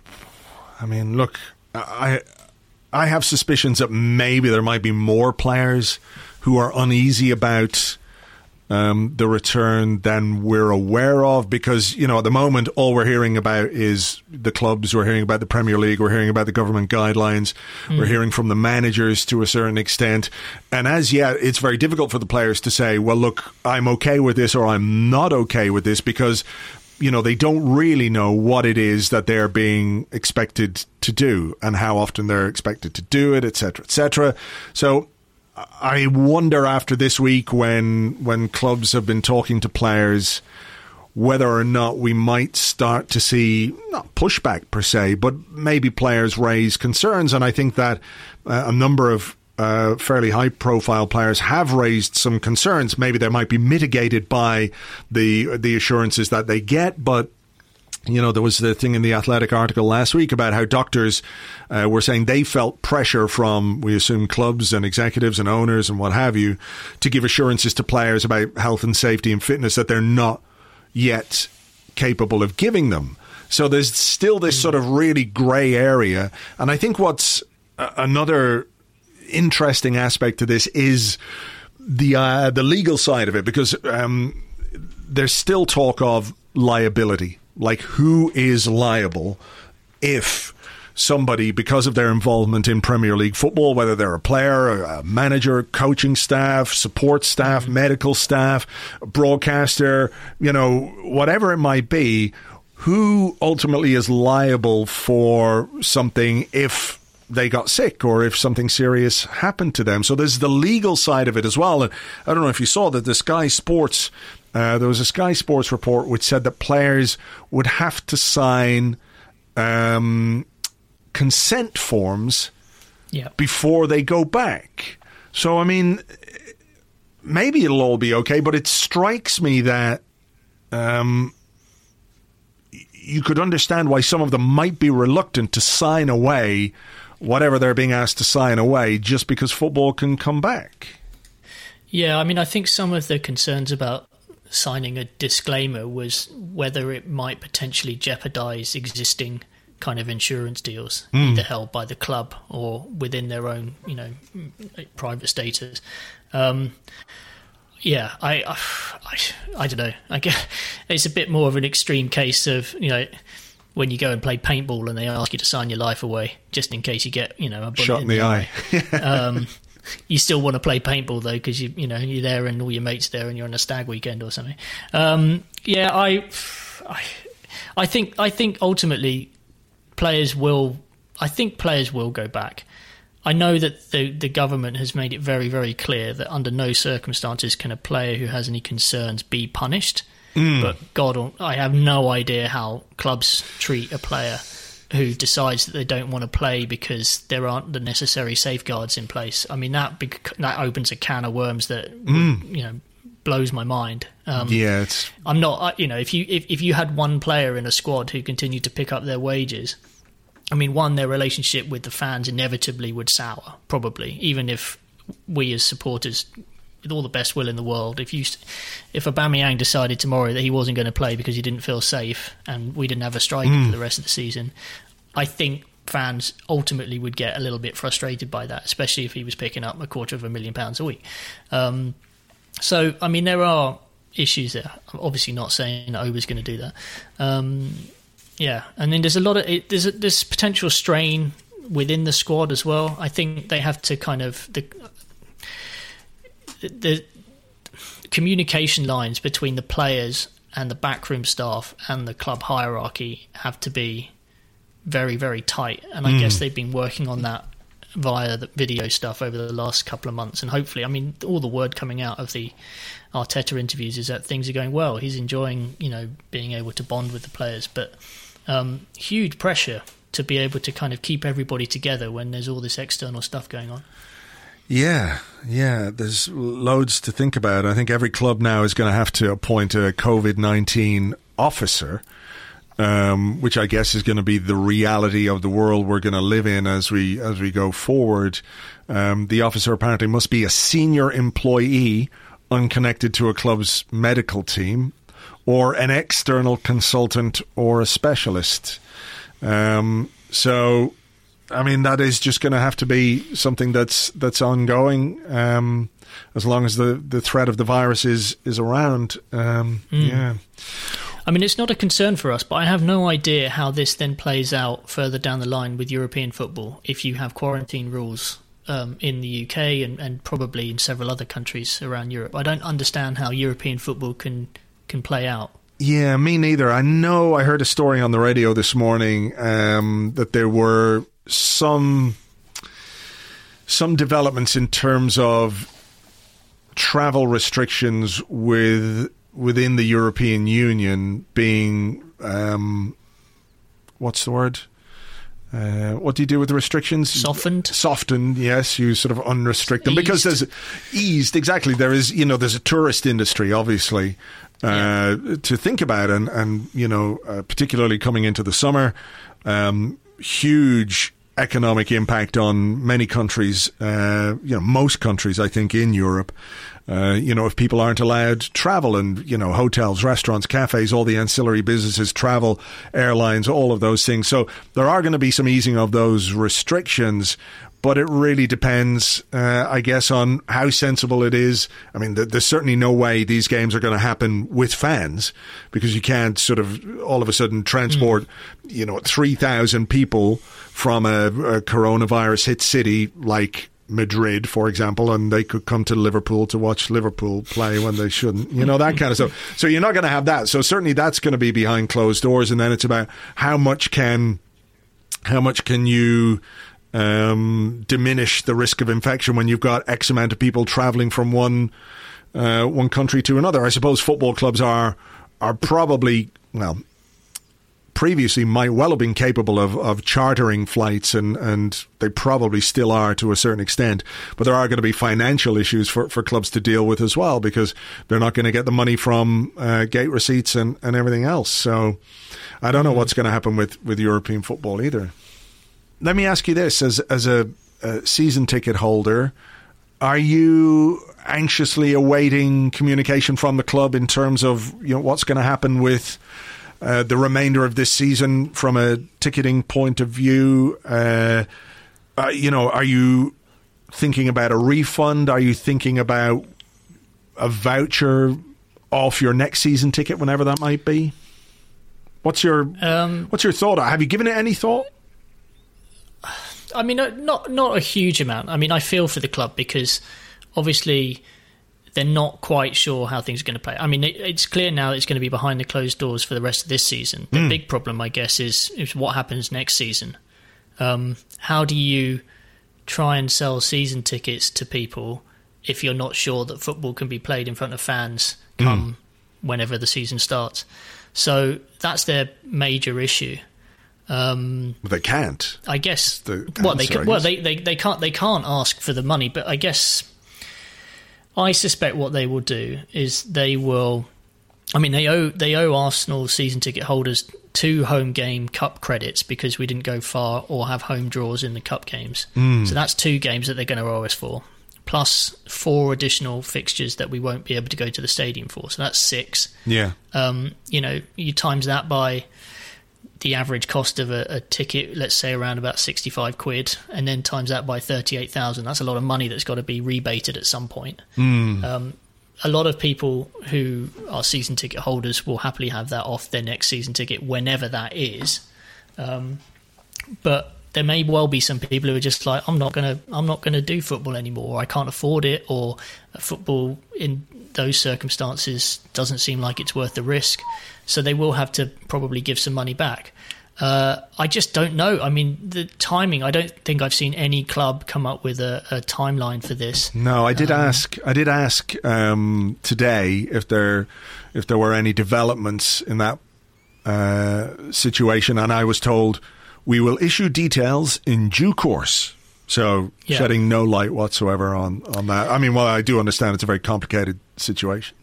Speaker 2: I mean, look, I, I have suspicions that maybe there might be more players who are uneasy about um, the return than we're aware of, because, you know, at the moment, all we're hearing about is the clubs, we're hearing about the Premier League, we're hearing about the government guidelines, mm. we're hearing from the managers to a certain extent. And as yet, it's very difficult for the players to say, well, look, I'm okay with this or I'm not okay with this, because, you know, they don't really know what it is that they're being expected to do and how often they're expected to do it, et cetera, et cetera. So I wonder after this week, when when clubs have been talking to players, whether or not we might start to see, not pushback per se, but maybe players raise concerns. And I think that uh, a number of uh, fairly high-profile players have raised some concerns. Maybe they might be mitigated by the the assurances that they get, but you know, there was the thing in the Athletic article last week about how doctors uh, were saying they felt pressure from, we assume, clubs and executives and owners and what have you, to give assurances to players about health and safety and fitness that they're not yet capable of giving them. So there's still this sort of really grey area. And I think what's uh, another interesting aspect to this is the uh, the legal side of it, because um, there's still talk of liability. Like, who is liable if somebody, because of their involvement in Premier League football, whether they're a player, a manager, coaching staff, support staff, mm-hmm. medical staff, broadcaster, you know, whatever it might be, who ultimately is liable for something if they got sick or if something serious happened to them? So there's the legal side of it as well. And I don't know if you saw that the Sky Sports Uh, there was a Sky Sports report which said that players would have to sign um, consent forms
Speaker 3: yeah.
Speaker 2: before they go back. So, I mean, maybe it'll all be okay, but it strikes me that um, you could understand why some of them might be reluctant to sign away whatever they're being asked to sign away just because football can come back.
Speaker 3: Yeah, I mean, I think some of the concerns about signing a disclaimer was whether it might potentially jeopardize existing kind of insurance deals, mm. either held by the club or within their own, you know, private status. Um, yeah, I, I, I don't know. I guess it's a bit more of an extreme case of, you know, when you go and play paintball and they ask you to sign your life away just in case you get, you know, a bullet
Speaker 2: shot in, in the, the eye.
Speaker 3: eye. um, You still want to play paintball though, because you you know you're there and all your mates there, and you're on a stag weekend or something. Um, yeah, I, I, I think I think ultimately players will. I think players will go back. I know that the the government has made it very very clear that under no circumstances can a player who has any concerns be punished. Mm. But God, I have no idea how clubs treat a player who decides that they don't want to play because there aren't the necessary safeguards in place. I mean, that that opens a can of worms that mm. you know blows my mind. Um,
Speaker 2: yeah, it's...
Speaker 3: I'm not. You know, if you if, if you had one player in a squad who continued to pick up their wages, I mean, one, their relationship with the fans inevitably would sour, probably, even if we as supporters, with all the best will in the world, if you if Aubameyang decided tomorrow that he wasn't going to play because he didn't feel safe and we didn't have a striker mm. for the rest of the season, I think fans ultimately would get a little bit frustrated by that, especially if he was picking up a quarter of a million pounds a week. Um, so, I mean, there are issues there. I'm obviously not saying that Oba's going to do that. Um, yeah, and then there's a lot of it, there's a, there's potential strain within the squad as well. I think they have to kind of the the communication lines between the players and the backroom staff and the club hierarchy have to be very, very tight. And I mm. guess they've been working on that via the video stuff over the last couple of months. And hopefully, I mean, all the word coming out of the Arteta interviews is that things are going well. He's enjoying, you know, being able to bond with the players. But um, huge pressure to be able to kind of keep everybody together when there's all this external stuff going on.
Speaker 2: Yeah, yeah, there's loads to think about. I think every club now is going to have to appoint a COVID nineteen officer, um, which I guess is going to be the reality of the world we're going to live in as we as we go forward. Um, the officer apparently must be a senior employee unconnected to a club's medical team, or an external consultant or a specialist. Um, so... I mean, that is just going to have to be something that's that's ongoing um, as long as the, the threat of the virus is is around. Um, mm. Yeah,
Speaker 3: I mean, it's not a concern for us, but I have no idea how this then plays out further down the line with European football. If you have quarantine rules um, in the U K and, and probably in several other countries around Europe, I don't understand how European football can can play out.
Speaker 2: Yeah, me neither. I know I heard a story on the radio this morning um, that there were some some developments in terms of travel restrictions with within the European Union being um, what's the word? Uh, what do you do with the restrictions?
Speaker 3: Softened.
Speaker 2: Softened, yes. You sort of unrestrict them because there's eased. Exactly. There is, you know, there's a tourist industry, obviously, uh, yeah. to think about, and and you know, uh, particularly coming into the summer. Um, huge economic impact on many countries, uh, you know, most countries, I think, in Europe. Uh, you know, if people aren't allowed to travel, and, you know, hotels, restaurants, cafes, all the ancillary businesses, travel, airlines, all of those things. So there are going to be some easing of those restrictions, but it really depends, uh, I guess, on how sensible it is. I mean, th- there's certainly no way these games are going to happen with fans, because you can't sort of all of a sudden transport, mm. you know, three thousand people from a, a coronavirus hit city like Madrid, for example, and they could come to Liverpool to watch Liverpool play when they shouldn't, you know, that kind of stuff. So you're not going to have that. So certainly that's going to be behind closed doors. And then it's about how much can, how much can you um, diminish the risk of infection when you've got X amount of people traveling from one uh, one country to another. I suppose football clubs are are probably, well, previously might well have been capable of, of chartering flights, and, and they probably still are to a certain extent. But there are going to be financial issues for, for clubs to deal with as well, because they're not going to get the money from uh, gate receipts and, and everything else. So I don't know what's going to happen with, with European football either. Let me ask you this, as as a, a season ticket holder, are you anxiously awaiting communication from the club in terms of, you know, what's going to happen with uh, the remainder of this season from a ticketing point of view? Uh, uh, you know, are you thinking about a refund? Are you thinking about a voucher off your next season ticket, whenever that might be? What's your um, what's your thought? Have you given it any thought?
Speaker 3: I mean, not not a huge amount. I mean, I feel for the club because obviously they're not quite sure how things are going to play. I mean, it, it's clear now that it's going to be behind the closed doors for the rest of this season. The mm. big problem, I guess, is, is what happens next season. Um, how do you try and sell season tickets to people if you're not sure that football can be played in front of fans come mm. whenever the season starts? So that's their major issue. Um,
Speaker 2: they can't.
Speaker 3: I guess.
Speaker 2: The
Speaker 3: well, they can, well they, they they can't they can't ask for the money, but I guess I suspect what they will do is they will. I mean, they owe they owe Arsenal season ticket holders two home game cup credits because we didn't go far or have home draws in the cup games. Mm. So that's two games that they're going to owe us for, plus four additional fixtures that we won't be able to go to the stadium for. So that's six.
Speaker 2: Yeah.
Speaker 3: Um, you know, you times that by the average cost of a, a ticket, let's say around about sixty-five quid, and then times that by thirty-eight thousand. That's a lot of money that's got to be rebated at some point. Mm. Um, a lot of people who are season ticket holders will happily have that off their next season ticket whenever that is. Um, but there may well be some people who are just like, I'm not gonna, I'm not gonna do football anymore. Or I can't afford it, or football in those circumstances doesn't seem like it's worth the risk. So they will have to probably give some money back. Uh, I just don't know. I mean, the timing, I don't think I've seen any club come up with a, a timeline for this.
Speaker 2: No, I did
Speaker 3: um,
Speaker 2: ask. I did ask um, today if there if there were any developments in that uh, situation, and I was told we will issue details in due course. So
Speaker 3: yeah.
Speaker 2: shedding no light whatsoever on, on that. I mean, well, I do understand it's a very complicated situation.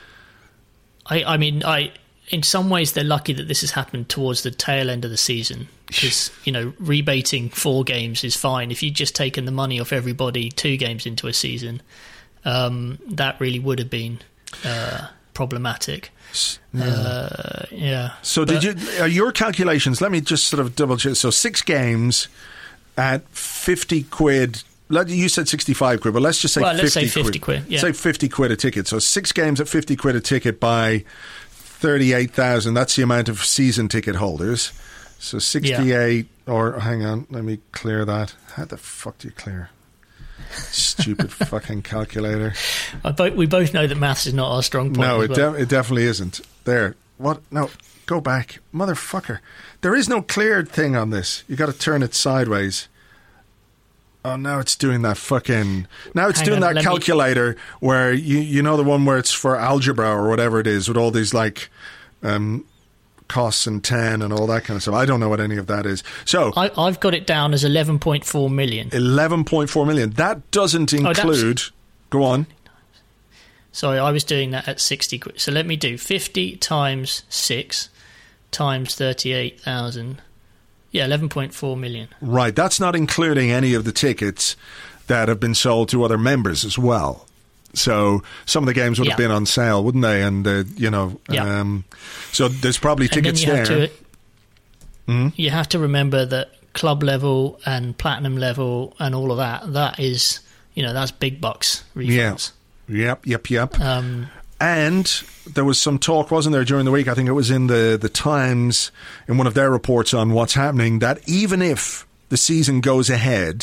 Speaker 3: I, I mean, I. In some ways, they're lucky that this has happened towards the tail end of the season, because, you know, rebating four games is fine. If you'd just taken the money off everybody two games into a season, um, that really would have been uh, problematic. Yeah. Uh, yeah.
Speaker 2: So
Speaker 3: but,
Speaker 2: did you, are your calculations, let me just sort of double check. So six games at fifty quid. You said sixty-five quid, but let's just say
Speaker 3: well,
Speaker 2: fifty
Speaker 3: let's say fifty
Speaker 2: quid.
Speaker 3: quid. Yeah.
Speaker 2: Say fifty quid a ticket. So six games at fifty quid a ticket by thirty-eight thousand, that's the amount of season ticket holders. So sixty-eight, yeah. or hang on, let me clear that. How the fuck do you clear? Stupid fucking calculator.
Speaker 3: I bo- we both know that maths is not our strong point.
Speaker 2: No, it,
Speaker 3: well.
Speaker 2: de- it definitely isn't. There. What? No, go back. Motherfucker. There is no cleared thing on this. You got to turn it sideways. Oh, now it's doing that fucking... Now it's
Speaker 3: Hang
Speaker 2: doing
Speaker 3: on,
Speaker 2: that calculator
Speaker 3: me...
Speaker 2: where, you you know the one where it's for algebra or whatever it is, with all these, like, um, costs and ten and all that kind of stuff. I don't know what any of that is. So...
Speaker 3: I, I've got it down as eleven point four million.
Speaker 2: eleven point four million. That doesn't include... Oh, go on.
Speaker 3: Sorry, I was doing that at sixty quid. So let me do fifty times six times thirty-eight thousand... Yeah, eleven point four million.
Speaker 2: Right, that's not including any of the tickets that have been sold to other members as well. So some of the games would
Speaker 3: yeah.
Speaker 2: have been on sale, wouldn't they? And, uh, you know,
Speaker 3: yeah.
Speaker 2: um, so there's probably tickets
Speaker 3: and then you
Speaker 2: there.
Speaker 3: Have to, mm-hmm. You have to remember that club level and platinum level and all of that, that is, you know, that's big bucks refunds.
Speaker 2: Yeah. Yep, yep, yep.
Speaker 3: Um,
Speaker 2: and there was some talk, wasn't there, during the week? I think it was in the, the Times, in one of their reports on what's happening, that even if the season goes ahead,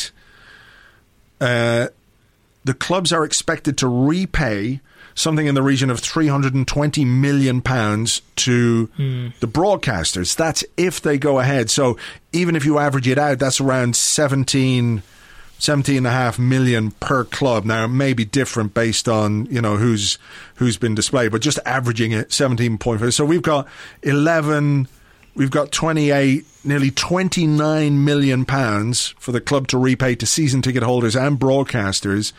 Speaker 2: uh, the clubs are expected to repay something in the region of three hundred twenty million pounds to mm. the broadcasters. That's if they go ahead. So even if you average it out, that's around seventeen... seventeen and a half million per club. Now it may be different based on, you know, who's who's been displayed, but just averaging it seventeen point five. So we've got eleven, we've got twenty-eight, nearly twenty-nine million pounds for the club to repay to season ticket holders and broadcasters.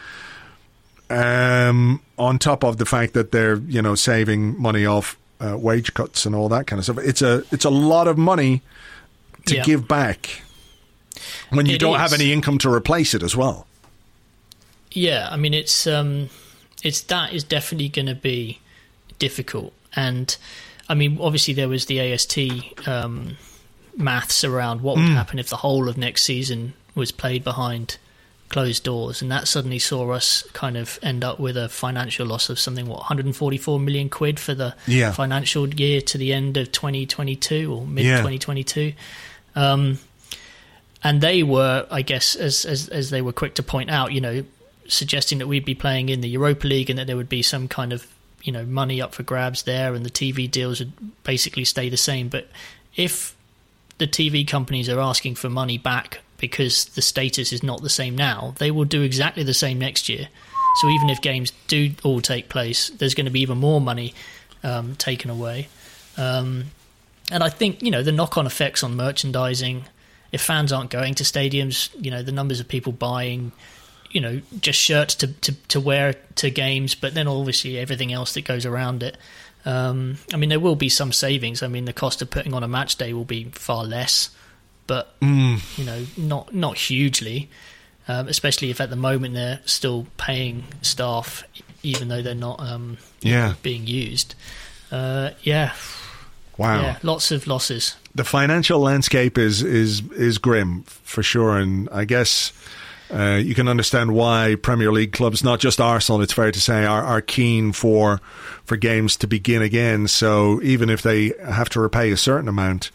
Speaker 2: Um, on top of the fact that they're, you know, saving money off uh, wage cuts and all that kind of stuff. It's a it's a lot of money to
Speaker 3: yeah.
Speaker 2: give back when you
Speaker 3: it
Speaker 2: don't
Speaker 3: is.
Speaker 2: have any income to replace it as well.
Speaker 3: Yeah, I mean, it's um, it's that is definitely going to be difficult. And, I mean, obviously there was the A S T um, maths around what would
Speaker 2: Mm.
Speaker 3: happen if the whole of next season was played behind closed doors, and that suddenly saw us kind of end up with a financial loss of something, what, one hundred forty-four million quid for the
Speaker 2: yeah.
Speaker 3: financial year to the end of twenty twenty-two or mid twenty twenty-two. Yeah. Um And they were, I guess, as, as as they were quick to point out, you know, suggesting that we'd be playing in the Europa League and that there would be some kind of, you know, money up for grabs there, and the T V deals would basically stay the same. But if the T V companies are asking for money back because the status is not the same now, they will do exactly the same next year. So even if games do all take place, there's going to be even more money um, taken away. Um, and I think, you know, the knock-on effects on merchandising, if fans aren't going to stadiums, you know, the numbers of people buying, you know, just shirts to, to, to wear to games, but then obviously everything else that goes around it. Um, I mean, there will be some savings. I mean, the cost of putting on a match day will be far less, but,
Speaker 2: mm.
Speaker 3: you know, not not hugely, um, especially if at the moment they're still paying staff, even though they're not um,
Speaker 2: yeah.
Speaker 3: being used. Uh, yeah.
Speaker 2: Wow.
Speaker 3: Yeah, lots of losses.
Speaker 2: The financial landscape is is is grim for sure, and I guess uh, you can understand why Premier League clubs, not just Arsenal, it's fair to say, are, are keen for for games to begin again. So even if they have to repay a certain amount,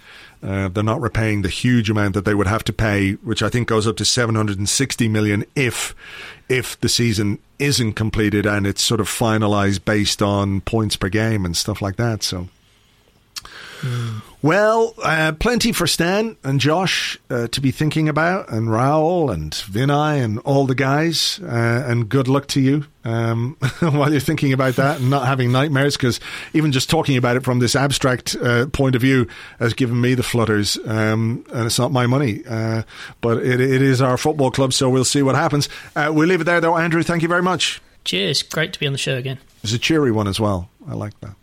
Speaker 2: Uh, they're not repaying the huge amount that they would have to pay, which I think goes up to seven hundred sixty million if if the season isn't completed and it's sort of finalised based on points per game and stuff like that. So, mm. well, uh, plenty for Stan and Josh uh, to be thinking about, and Raoul and Vinay and all the guys. Uh, and good luck to you um, while you're thinking about that and not having nightmares, because even just talking about it from this abstract uh, point of view has given me the flutters. Um, and it's not my money, uh, but it, it is our football club, so we'll see what happens. Uh, we'll leave it there, though. Andrew, thank you very much.
Speaker 3: Cheers. Great to be on the show again.
Speaker 2: It's a cheery one as well. I like that.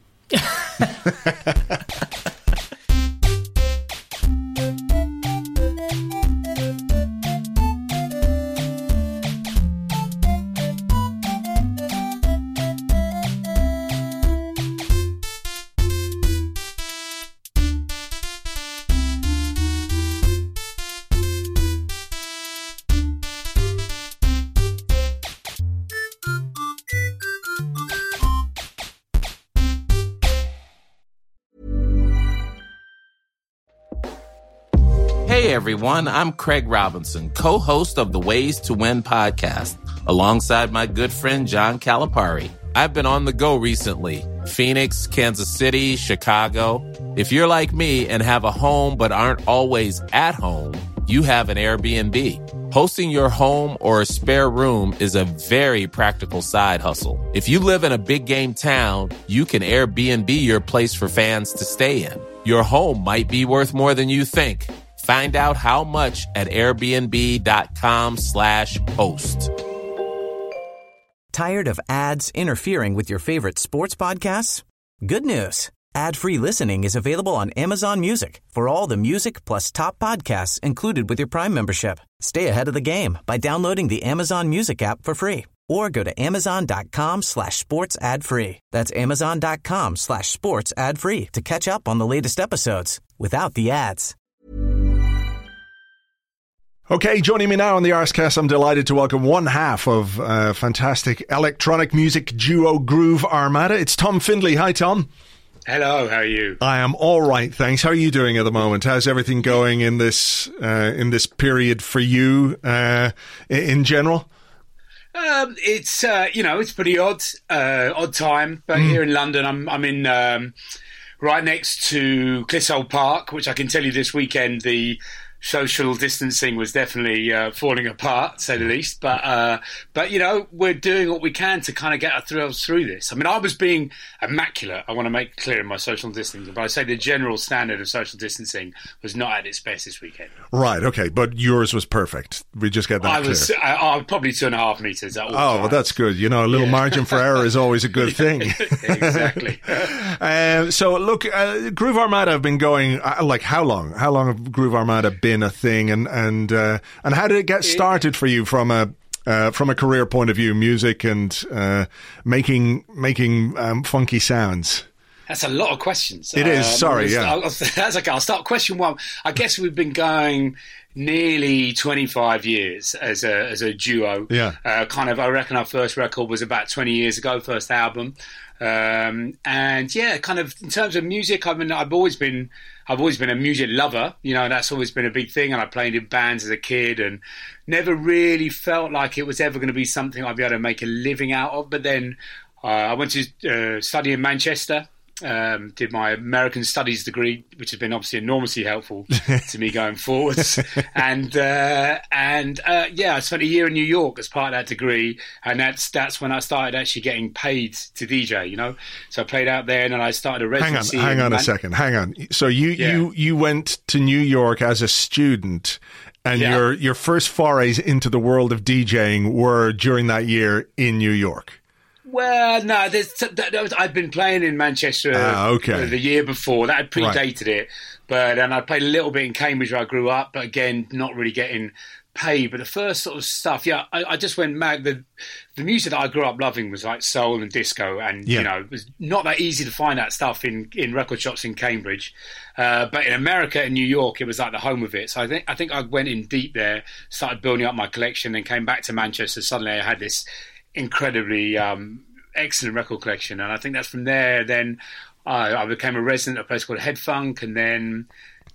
Speaker 4: Hey everyone, I'm Craig Robinson, co-host of the Ways to Win podcast, alongside my good friend John Calipari. I've been on the go recently. Phoenix, Kansas City, Chicago. If you're like me and have a home but aren't always at home, you have an Airbnb. Hosting your home or a spare room is a very practical side hustle. If you live in a big game town, you can Airbnb your place for fans to stay in. Your home might be worth more than you think. Find out how much at airbnb.com slash host.
Speaker 1: Tired of ads interfering with your favorite sports podcasts? Good news. Ad-free listening is available on Amazon Music for all the music plus top podcasts included with your Prime membership. Stay ahead of the game by downloading the Amazon Music app for free or go to amazon.com slash sports ad free. That's amazon.com slash sports ad free to catch up on the latest episodes without the ads.
Speaker 2: Okay, joining me now on the Arsecast, I'm delighted to welcome one half of uh, fantastic electronic music duo Groove Armada. It's Tom Findlay. Hi, Tom.
Speaker 5: Hello, how are you?
Speaker 2: I am all right, thanks. How are you doing at the moment? How's everything going in this uh, in this period for you uh, in general?
Speaker 5: Um, it's uh, you know it's pretty odd, uh, odd time. But mm. here in London, I'm I'm in um, right next to Clissold Park, which I can tell you this weekend the social distancing was definitely uh, falling apart, to say the least. But, uh, but you know, we're doing what we can to kind of get ourselves through this. I mean, I was being immaculate. I want to make clear in my social distancing, but I say the general standard of social distancing was not at its best this weekend.
Speaker 2: Right, okay, but yours was perfect. We just get that
Speaker 5: I
Speaker 2: clear.
Speaker 5: was I, I was probably two and a half metres at all
Speaker 2: Oh,
Speaker 5: times.
Speaker 2: well, that's good. You know, a little yeah. margin for error is always a good thing.
Speaker 5: Exactly.
Speaker 2: uh, so, look, uh, Groove Armada have been going, uh, like, how long? How long have Groove Armada been a thing, and and uh, and how did it get started for you from a uh, from a career point of view, music and uh, making making um, funky sounds?
Speaker 5: That's a lot of questions.
Speaker 2: It is. Um, sorry, yeah.
Speaker 5: I'll, that's okay. I'll start question one. I guess we've been going nearly twenty-five years as a as a duo.
Speaker 2: Yeah.
Speaker 5: Uh, kind of. I reckon our first record was about twenty years ago. First album. Um, and yeah, kind of in terms of music, I mean, I've always been, I've always been a music lover, you know, that's always been a big thing. And I played in bands as a kid and never really felt like it was ever going to be something I'd be able to make a living out of. But then uh, I went to uh, study in Manchester. Um, did my American Studies degree, which has been obviously enormously helpful to me going forwards. And uh, and uh, yeah, I spent a year in New York as part of that degree, and that's that's when I started actually getting paid to D J. You know, so I played out there, and then I started a residency.
Speaker 2: Hang on, hang on
Speaker 5: Man-
Speaker 2: a second. Hang on. So you
Speaker 5: yeah.
Speaker 2: you you went to New York as a student, and
Speaker 5: yeah.
Speaker 2: your your first forays into the world of DJing were during that year in New York.
Speaker 5: Well, no, there's, that, that was, I'd been playing in Manchester
Speaker 2: ah, okay.
Speaker 5: the year before. That had predated right. it. But and I played a little bit in Cambridge where I grew up, but again, not really getting paid. But the first sort of stuff, yeah, I, I just went mad. The, the music that I grew up loving was like soul and disco. And, yeah. you know, it was not that easy to find that stuff in, in record shops in Cambridge. Uh, but in America and New York, it was like the home of it. So I think I think I went in deep there, started building up my collection, and came back to Manchester. Suddenly I had this incredibly um, excellent record collection, and I think that's from there then uh, I became a resident of a place called Head Funk, and then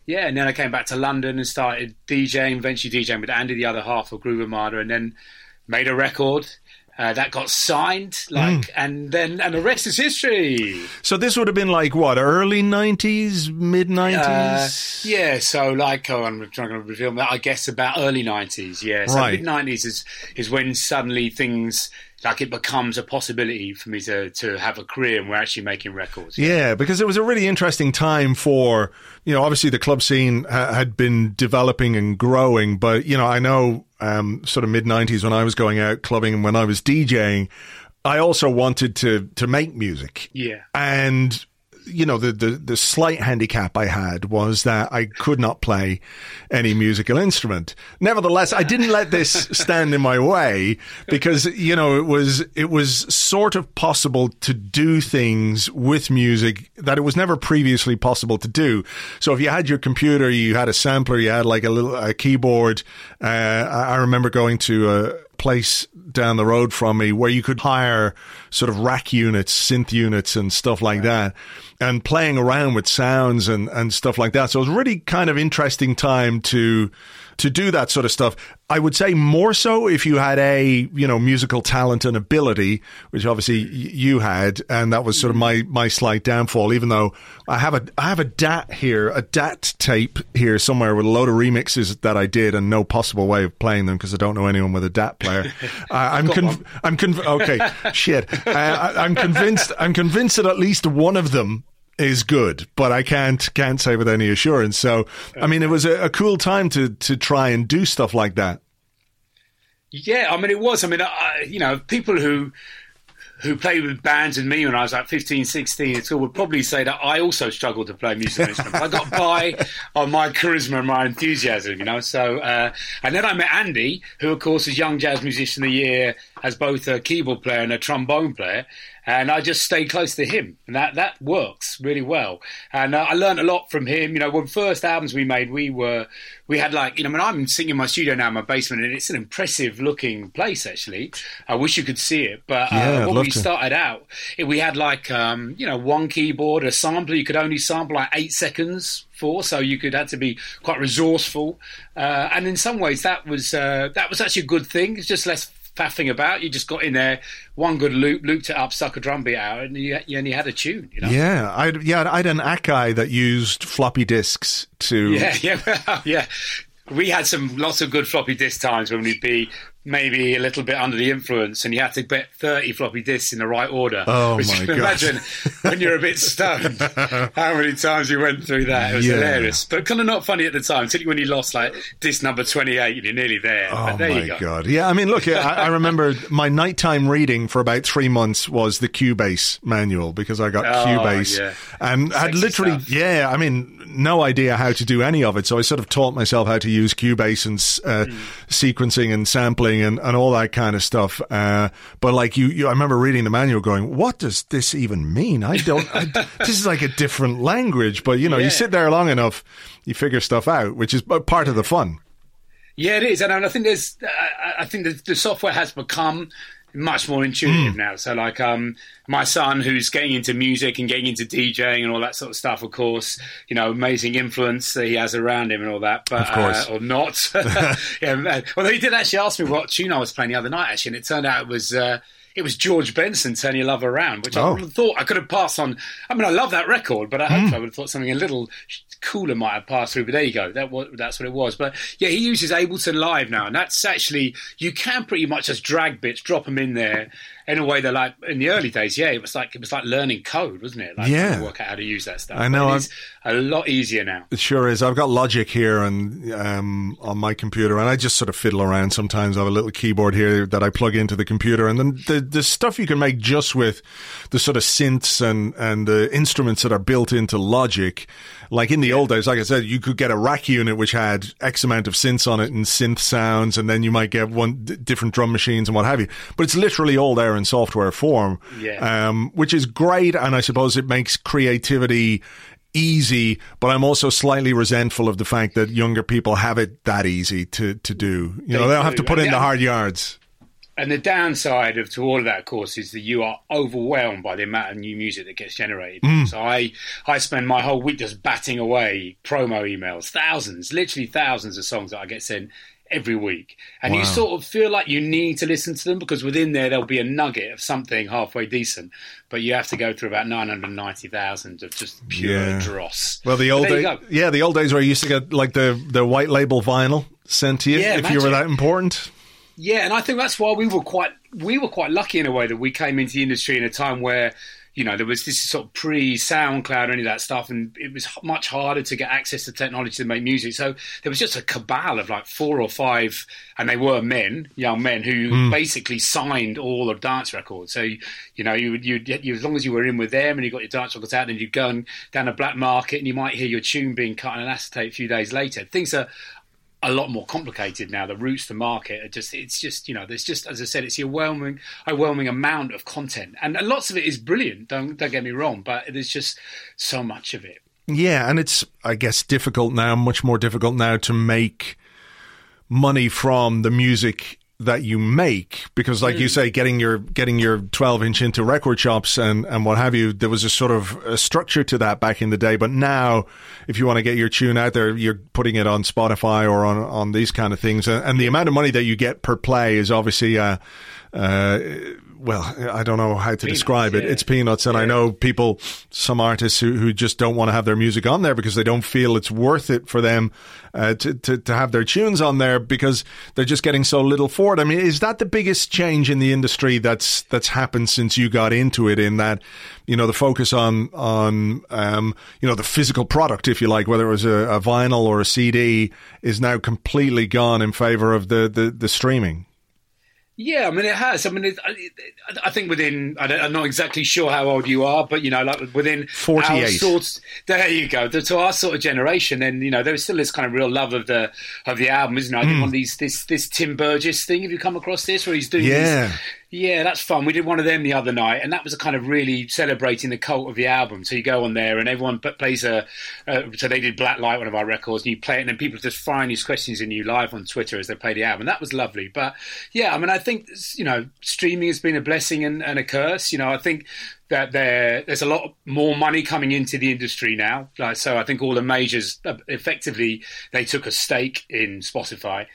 Speaker 5: Yeah, and then I came back to London and started DJing, eventually DJing with Andy, the other half of Groove Armada, and then made a record. Uh, that got signed, like, mm. and then, and the rest is history.
Speaker 2: So this would have been like what, early nineties, mid nineties?
Speaker 5: Uh, yeah, so like, oh, I'm trying to reveal that. I guess about early nineties. Yeah, so
Speaker 2: right.
Speaker 5: mid nineties is is when suddenly things like it becomes a possibility for me to to have a career, and we're actually making records.
Speaker 2: Yeah, because it was a really interesting time for, you know, obviously the club scene ha- had been developing and growing, but you know, I know. Um, sort of mid nineties when I was going out clubbing and when I was DJing, I also wanted to to make music.
Speaker 5: Yeah.
Speaker 2: And, you know, the, the, the slight handicap I had was that I could not play any musical instrument. Nevertheless, I didn't let this stand in my way because, you know, it was it was sort of possible to do things with music that it was never previously possible to do. So if you had your computer, you had a sampler, you had like a little a keyboard. Uh, I remember going to a place down the road from me where you could hire sort of rack units, synth units and stuff like that, and playing around with sounds and, and stuff like that. So it was really kind of interesting time to to do that sort of stuff. I would say more so if you had a, you know, musical talent and ability, which obviously you had, and that was sort of my, my slight downfall, even though I have a I have a D A T here, a D A T tape here somewhere with a load of remixes that I did and no possible way of playing them because I don't know anyone with a D A T player. I, I'm conv- I'm conv- okay, shit. Uh, I, I'm convinced I'm convinced that at least one of them is good, but I can't can't say with any assurance. So, I mean, it was a, a cool time to to try and do stuff like that.
Speaker 5: Yeah, I mean, it was. I mean, I, you know, people who who played with bands with me when I was like fifteen, sixteen, so would probably say that I also struggled to play musical instruments. I got by on my charisma and my enthusiasm, you know. So, uh, and then I met Andy, who, of course, is Young Jazz Musician of the Year as both a keyboard player and a trombone player. And I just stayed close to him, and that, that works really well. And uh, I learned a lot from him. You know, when first albums we made, we were we had like, you know, I mean, I'm sitting in my studio now in my basement, and it's an impressive looking place actually. I wish you could see it, but uh,
Speaker 2: yeah,
Speaker 5: when we
Speaker 2: to.
Speaker 5: started out, it, we had like um, you know, one keyboard, a sampler. You could only sample like eight seconds for, so you could had to be quite resourceful. Uh, and in some ways, that was uh, that was actually a good thing. It's just less faffing about. You just got in there, one good loop, looped it up, stuck a drum beat out, and you, you only had a tune. You know?
Speaker 2: Yeah, I'd yeah, I had an Akai that used floppy disks to.
Speaker 5: Yeah, yeah, yeah. We had some lots of good floppy disk times when we'd be maybe a little bit under the influence, and you had to get thirty floppy disks in the right order.
Speaker 2: Oh
Speaker 5: which
Speaker 2: my
Speaker 5: you can
Speaker 2: god!
Speaker 5: Imagine when you're a bit stoned, how many times you went through that. It was
Speaker 2: yeah.
Speaker 5: hilarious, but kind of not funny at the time. Particularly when you lost like disc number twenty-eight, and you're nearly there.
Speaker 2: Oh
Speaker 5: but there
Speaker 2: my
Speaker 5: you go.
Speaker 2: god! Yeah, I mean, look, I, I remember my nighttime reading for about three months was the Cubase manual because I got
Speaker 5: oh,
Speaker 2: Cubase
Speaker 5: yeah.
Speaker 2: and
Speaker 5: Sexy
Speaker 2: had literally,
Speaker 5: stuff.
Speaker 2: yeah, I mean, no idea how to do any of it. So I sort of taught myself how to use Cubase and uh, mm. sequencing and sampling and, and all that kind of stuff. Uh, but like you, you, I remember reading the manual going, what does this even mean? I don't, I, this is like a different language, but you know,
Speaker 5: yeah.
Speaker 2: you sit there long enough, you figure stuff out, which is part of the fun.
Speaker 5: Yeah, it is. And I think there's, I think the, the software has become much more intuitive mm. now. So like um, my son, who's getting into music and getting into DJing and all that sort of stuff, of course, you know, amazing influence that he has around him and all that, but
Speaker 2: of course.
Speaker 5: Uh, or not. yeah, although he did actually ask me what tune I was playing the other night, actually, and it turned out it was uh, it was George Benson, Turn Your Love Around, which oh. I would have thought I could have passed on. I mean, I love that record, but I hope mm. I would have thought something a little cooler might have passed through. But there you go. That was, that's what it was. But yeah, he uses Ableton Live now, and that's actually, you can pretty much just drag bits, drop them in there in a way that, like, in the early days, yeah, it was like it was like learning code, wasn't it? Like,
Speaker 2: yeah,
Speaker 5: trying to work out how to use that stuff.
Speaker 2: I know.
Speaker 5: But it's a lot easier now.
Speaker 2: It sure is. I've got Logic here and um, on my computer, and I just sort of fiddle around. Sometimes I have a little keyboard here that I plug into the computer, and then the the stuff you can make just with the sort of synths and and the instruments that are built into Logic. Like in the old days, like I said, you could get a rack unit which had X amount of synths on it and synth sounds, and then you might get one d- different drum machines and what have you. But it's literally all there in software form,
Speaker 5: yeah.
Speaker 2: um, which is great, and I suppose it makes creativity easy, but I'm also slightly resentful of the fact that younger people have it that easy to, to do. You know, they don't have to put in the hard yards.
Speaker 5: and the downside of to all of that, of course, is that you are overwhelmed by the amount of new music that gets generated. Mm. So I, I spend my whole week just batting away promo emails, thousands, literally thousands of songs that I get sent every week. And wow. you sort of feel like you need to listen to them because within there, there'll be a nugget of something halfway decent. But you have to go through about nine hundred ninety thousand of just pure yeah. dross.
Speaker 2: Well, the old days, yeah, the old days where you used to get like the, the white label vinyl sent to you yeah, if magic. you were that important.
Speaker 5: Yeah, and I think that's why we were quite we were quite lucky in a way that we came into the industry in a time where, you know, there was this sort of pre-SoundCloud, any of that stuff, and it was much harder to get access to technology to make music. So there was just a cabal of like four or five, and they were men, young men, who mm. basically signed all of dance records. So, you know, you, you, you as long as you were in with them and you got your dance records out, then you'd go and, down a black market and you might hear your tune being cut on an acetate a few days later. Things are a lot more complicated now. The routes to market are just, it's just, you know, there's just, as I said, it's the overwhelming, overwhelming amount of content. And lots of it is brilliant, don't, don't get me wrong, but there's just so much of it.
Speaker 2: Yeah, and it's, I guess, difficult now, much more difficult now to make money from the music that you make, because like mm. you say, getting your getting your twelve inch into record shops and and what have you, there was a sort of a structure to that back in the day. But now if you want to get your tune out there, you're putting it on Spotify or on on these kind of things, and, and the amount of money that you get per play is obviously uh uh well, I don't know how to peanuts, describe it. Yeah. It's peanuts. And yeah. I know people, some artists who, who just don't want to have their music on there because they don't feel it's worth it for them uh, to, to, to have their tunes on there because they're just getting so little for it. I mean, is that the biggest change in the industry that's that's happened since you got into it, in that, you know, the focus on, on um, you know, the physical product, if you like, whether it was a, a vinyl or a C D, is now completely gone in favor of the, the, the streaming?
Speaker 5: Yeah, I mean, it has. I mean, it, it, I think within, I don't, I'm not exactly sure how old you are, but, you know, like within
Speaker 2: forty-eight.
Speaker 5: Our sorts, there you go. To our sort of generation, then, you know, there was still this kind of real love of the of the album, isn't there? I did mm. one of these, this, this Tim Burgess thing. Have you come across this? Where he's doing
Speaker 2: yeah.
Speaker 5: these... Yeah, that's fun. We did one of them the other night, and that was a kind of really celebrating the cult of the album. So you go on there, and everyone plays a. Uh, so they did Blacklight, one of our records, and you play it, and then people just firing these questions in you live on Twitter as they play the album. That was lovely. But yeah, I mean, I think, you know, streaming has been a blessing and, and a curse. You know, I think that there there's a lot more money coming into the industry now. Like, so I think all the majors, effectively, they took a stake in Spotify.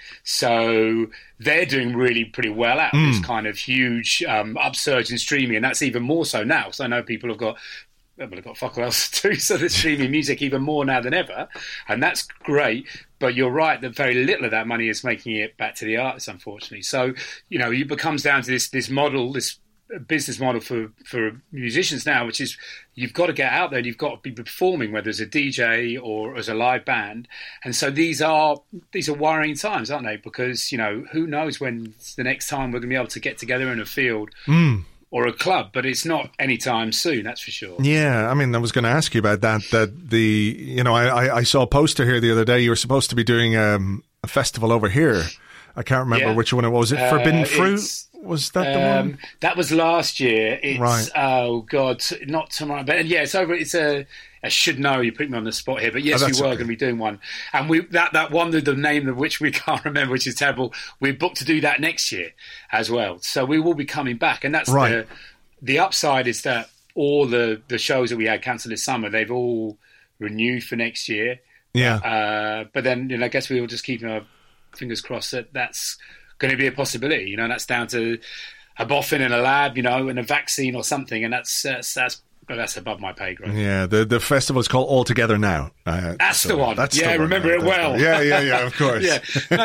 Speaker 5: So they're doing really pretty well out of mm. this kind of huge um, upsurge in streaming. And that's even more so now. So I know people have got, well, they've got fuck all else to do. So they're streaming music even more now than ever. And that's great. But you're right that very little of that money is making it back to the artists, unfortunately. So, you know, it becomes down to this this model, this business model for, for musicians now, which is you've got to get out there and you've got to be performing, whether as a D J or as a live band. And so these are these are worrying times, aren't they? Because, you know, who knows when the next time we're going to be able to get together in a field mm. or a club, but it's not anytime soon, that's for sure.
Speaker 2: Yeah, I mean, I was going to ask you about that, that the, you know, I, I saw a poster here the other day. You were supposed to be doing um, a festival over here. I can't remember yeah. which one it was. Was it Forbidden uh, Fruit? Was that the um, one?
Speaker 5: That was last year. It's,
Speaker 2: right.
Speaker 5: Oh, God, not tomorrow. But yeah, it's over. It's a, I should know, you put me on the spot here. But yes, oh, we were okay. going to be doing one. And we that, that one, the name of which we can't remember, which is terrible, we're booked to do that next year as well. So we will be coming back. And that's
Speaker 2: right.
Speaker 5: the the upside is that all the, the shows that we had cancelled this summer, they've all renewed for next year.
Speaker 2: Yeah.
Speaker 5: Uh, but then, you know, I guess we will just keep our fingers crossed that that's going to be a possibility. You know, that's down to a boffin in a lab, you know, and a vaccine or something, and that's that's that's, that's above my pay grade.
Speaker 2: Yeah, the the festival is called All Together Now.
Speaker 5: Uh, that's
Speaker 2: so
Speaker 5: the one.
Speaker 2: That's
Speaker 5: yeah,
Speaker 2: the one,
Speaker 5: remember
Speaker 2: right?
Speaker 5: it well.
Speaker 2: Yeah, yeah, yeah. Of course.
Speaker 5: yeah,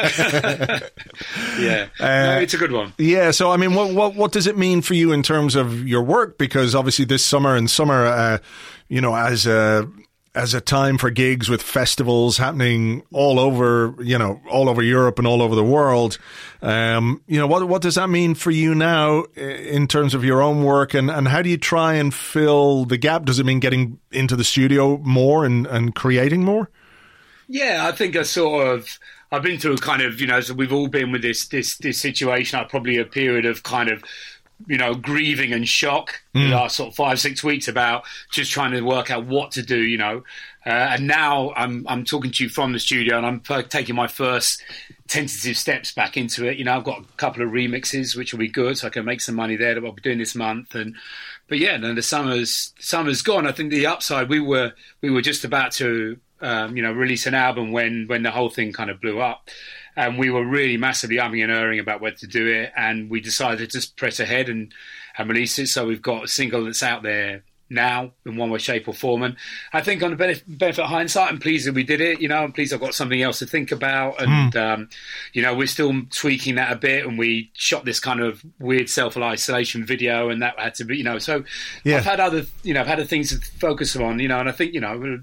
Speaker 5: yeah. Uh, no, it's a good one.
Speaker 2: Yeah. So, I mean, what what what does it mean for you in terms of your work? Because obviously, this summer and summer, uh, you know, as a as a time for gigs with festivals happening all over, you know, all over Europe and all over the world. Um, you know, what what does that mean for you now in terms of your own work, and, and how do you try and fill the gap? Does it mean getting into the studio more and, and creating more?
Speaker 5: Yeah, I think I sort of, I've been through kind of, you know, so we've all been with this, this, this situation, like probably a period of kind of, you know, grieving and shock mm. the last sort of five, six weeks about just trying to work out what to do, you know. Uh, and now I'm I'm talking to you from the studio, and I'm taking my first tentative steps back into it. You know, I've got a couple of remixes which will be good, so I can make some money there that I'll be doing this month. And but yeah, then the summer's summer's gone. I think the upside, we were we were just about to um, you know release an album when when the whole thing kind of blew up, and we were really massively umming and erring about whether to do it, and we decided to just press ahead and and release it. So we've got a single that's out there now in one way, shape or form. And I think on the benefit, benefit of hindsight, I'm pleased that we did it. You know, I'm pleased I've got something else to think about. And, mm. um, you know, we're still tweaking that a bit. And we shot this kind of weird self-isolation video, and that had to be, you know, so yeah. I've had other, you know, I've had other things to focus on, you know, and I think, you know,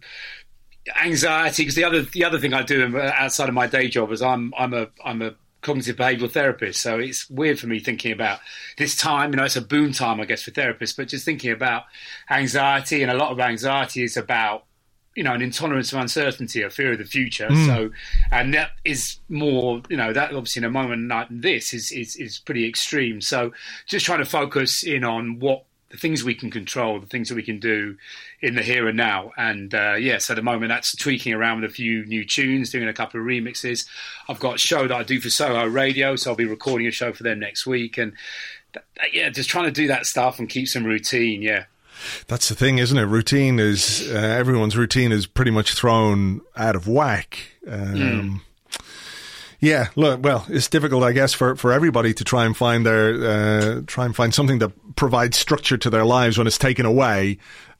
Speaker 5: anxiety, because the other, the other thing I do outside of my day job is I'm, I'm a, I'm a, cognitive behavioural therapist, so it's weird for me thinking about this time. You know, it's a boom time, I guess, for therapists, but just thinking about anxiety, and a lot of anxiety is about, you know, an intolerance of uncertainty, a fear of the future. Mm. So, and that is more, you know, that obviously in a moment like this is is is pretty extreme. So, just trying to focus in on what the things we can control, the things that we can do in the here and now. And uh, yes, yeah, so at the moment that's tweaking around with a few new tunes, doing a couple of remixes. I've got a show that I do for Soho Radio, so I'll be recording a show for them next week. And th- yeah, just trying to do that stuff and keep some routine, yeah.
Speaker 2: That's the thing, isn't it? Routine is, uh, everyone's routine is pretty much thrown out of whack. Um, mm. Yeah, look, well, it's difficult, I guess, for, for everybody to try and find their uh, try and find something that provides structure to their lives when it's taken away,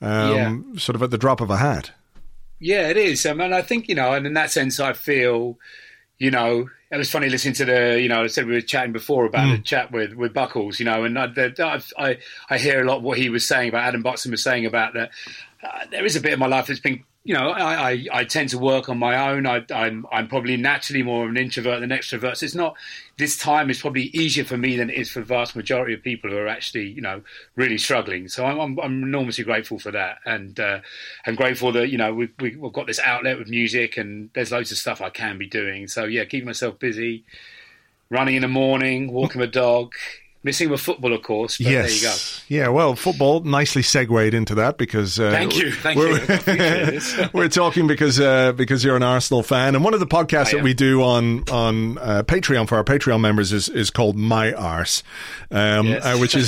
Speaker 2: um, yeah. sort of at the drop of a hat.
Speaker 5: Yeah, it is. I mean, I think, you know, and in that sense, I feel, you know, it was funny listening to the, you know, I said we were chatting before about mm. the chat with, with Buckles, you know, and I, the, I I hear a lot what he was saying about, Adam Buxton was saying about that. Uh, there is a bit of my life that's been, you know, I, I, I tend to work on my own. I, I'm I'm probably naturally more of an introvert than extrovert. So it's not, this time is probably easier for me than it is for the vast majority of people who are actually, you know, really struggling. So I'm I'm, I'm enormously grateful for that, and uh, I'm grateful that, you know, we've, we've got this outlet with music, and there's loads of stuff I can be doing. So yeah, keeping myself busy, running in the morning, walking my dog. Missing the football, of course, but
Speaker 2: yes.
Speaker 5: there you go.
Speaker 2: Yeah, well, football nicely segued into that because... Uh,
Speaker 5: thank you, thank
Speaker 2: we're,
Speaker 5: you.
Speaker 2: We're talking because uh, because you're an Arsenal fan, and one of the podcasts that we do on on uh, Patreon for our Patreon members is, is called My Arse, um, yes. uh, which is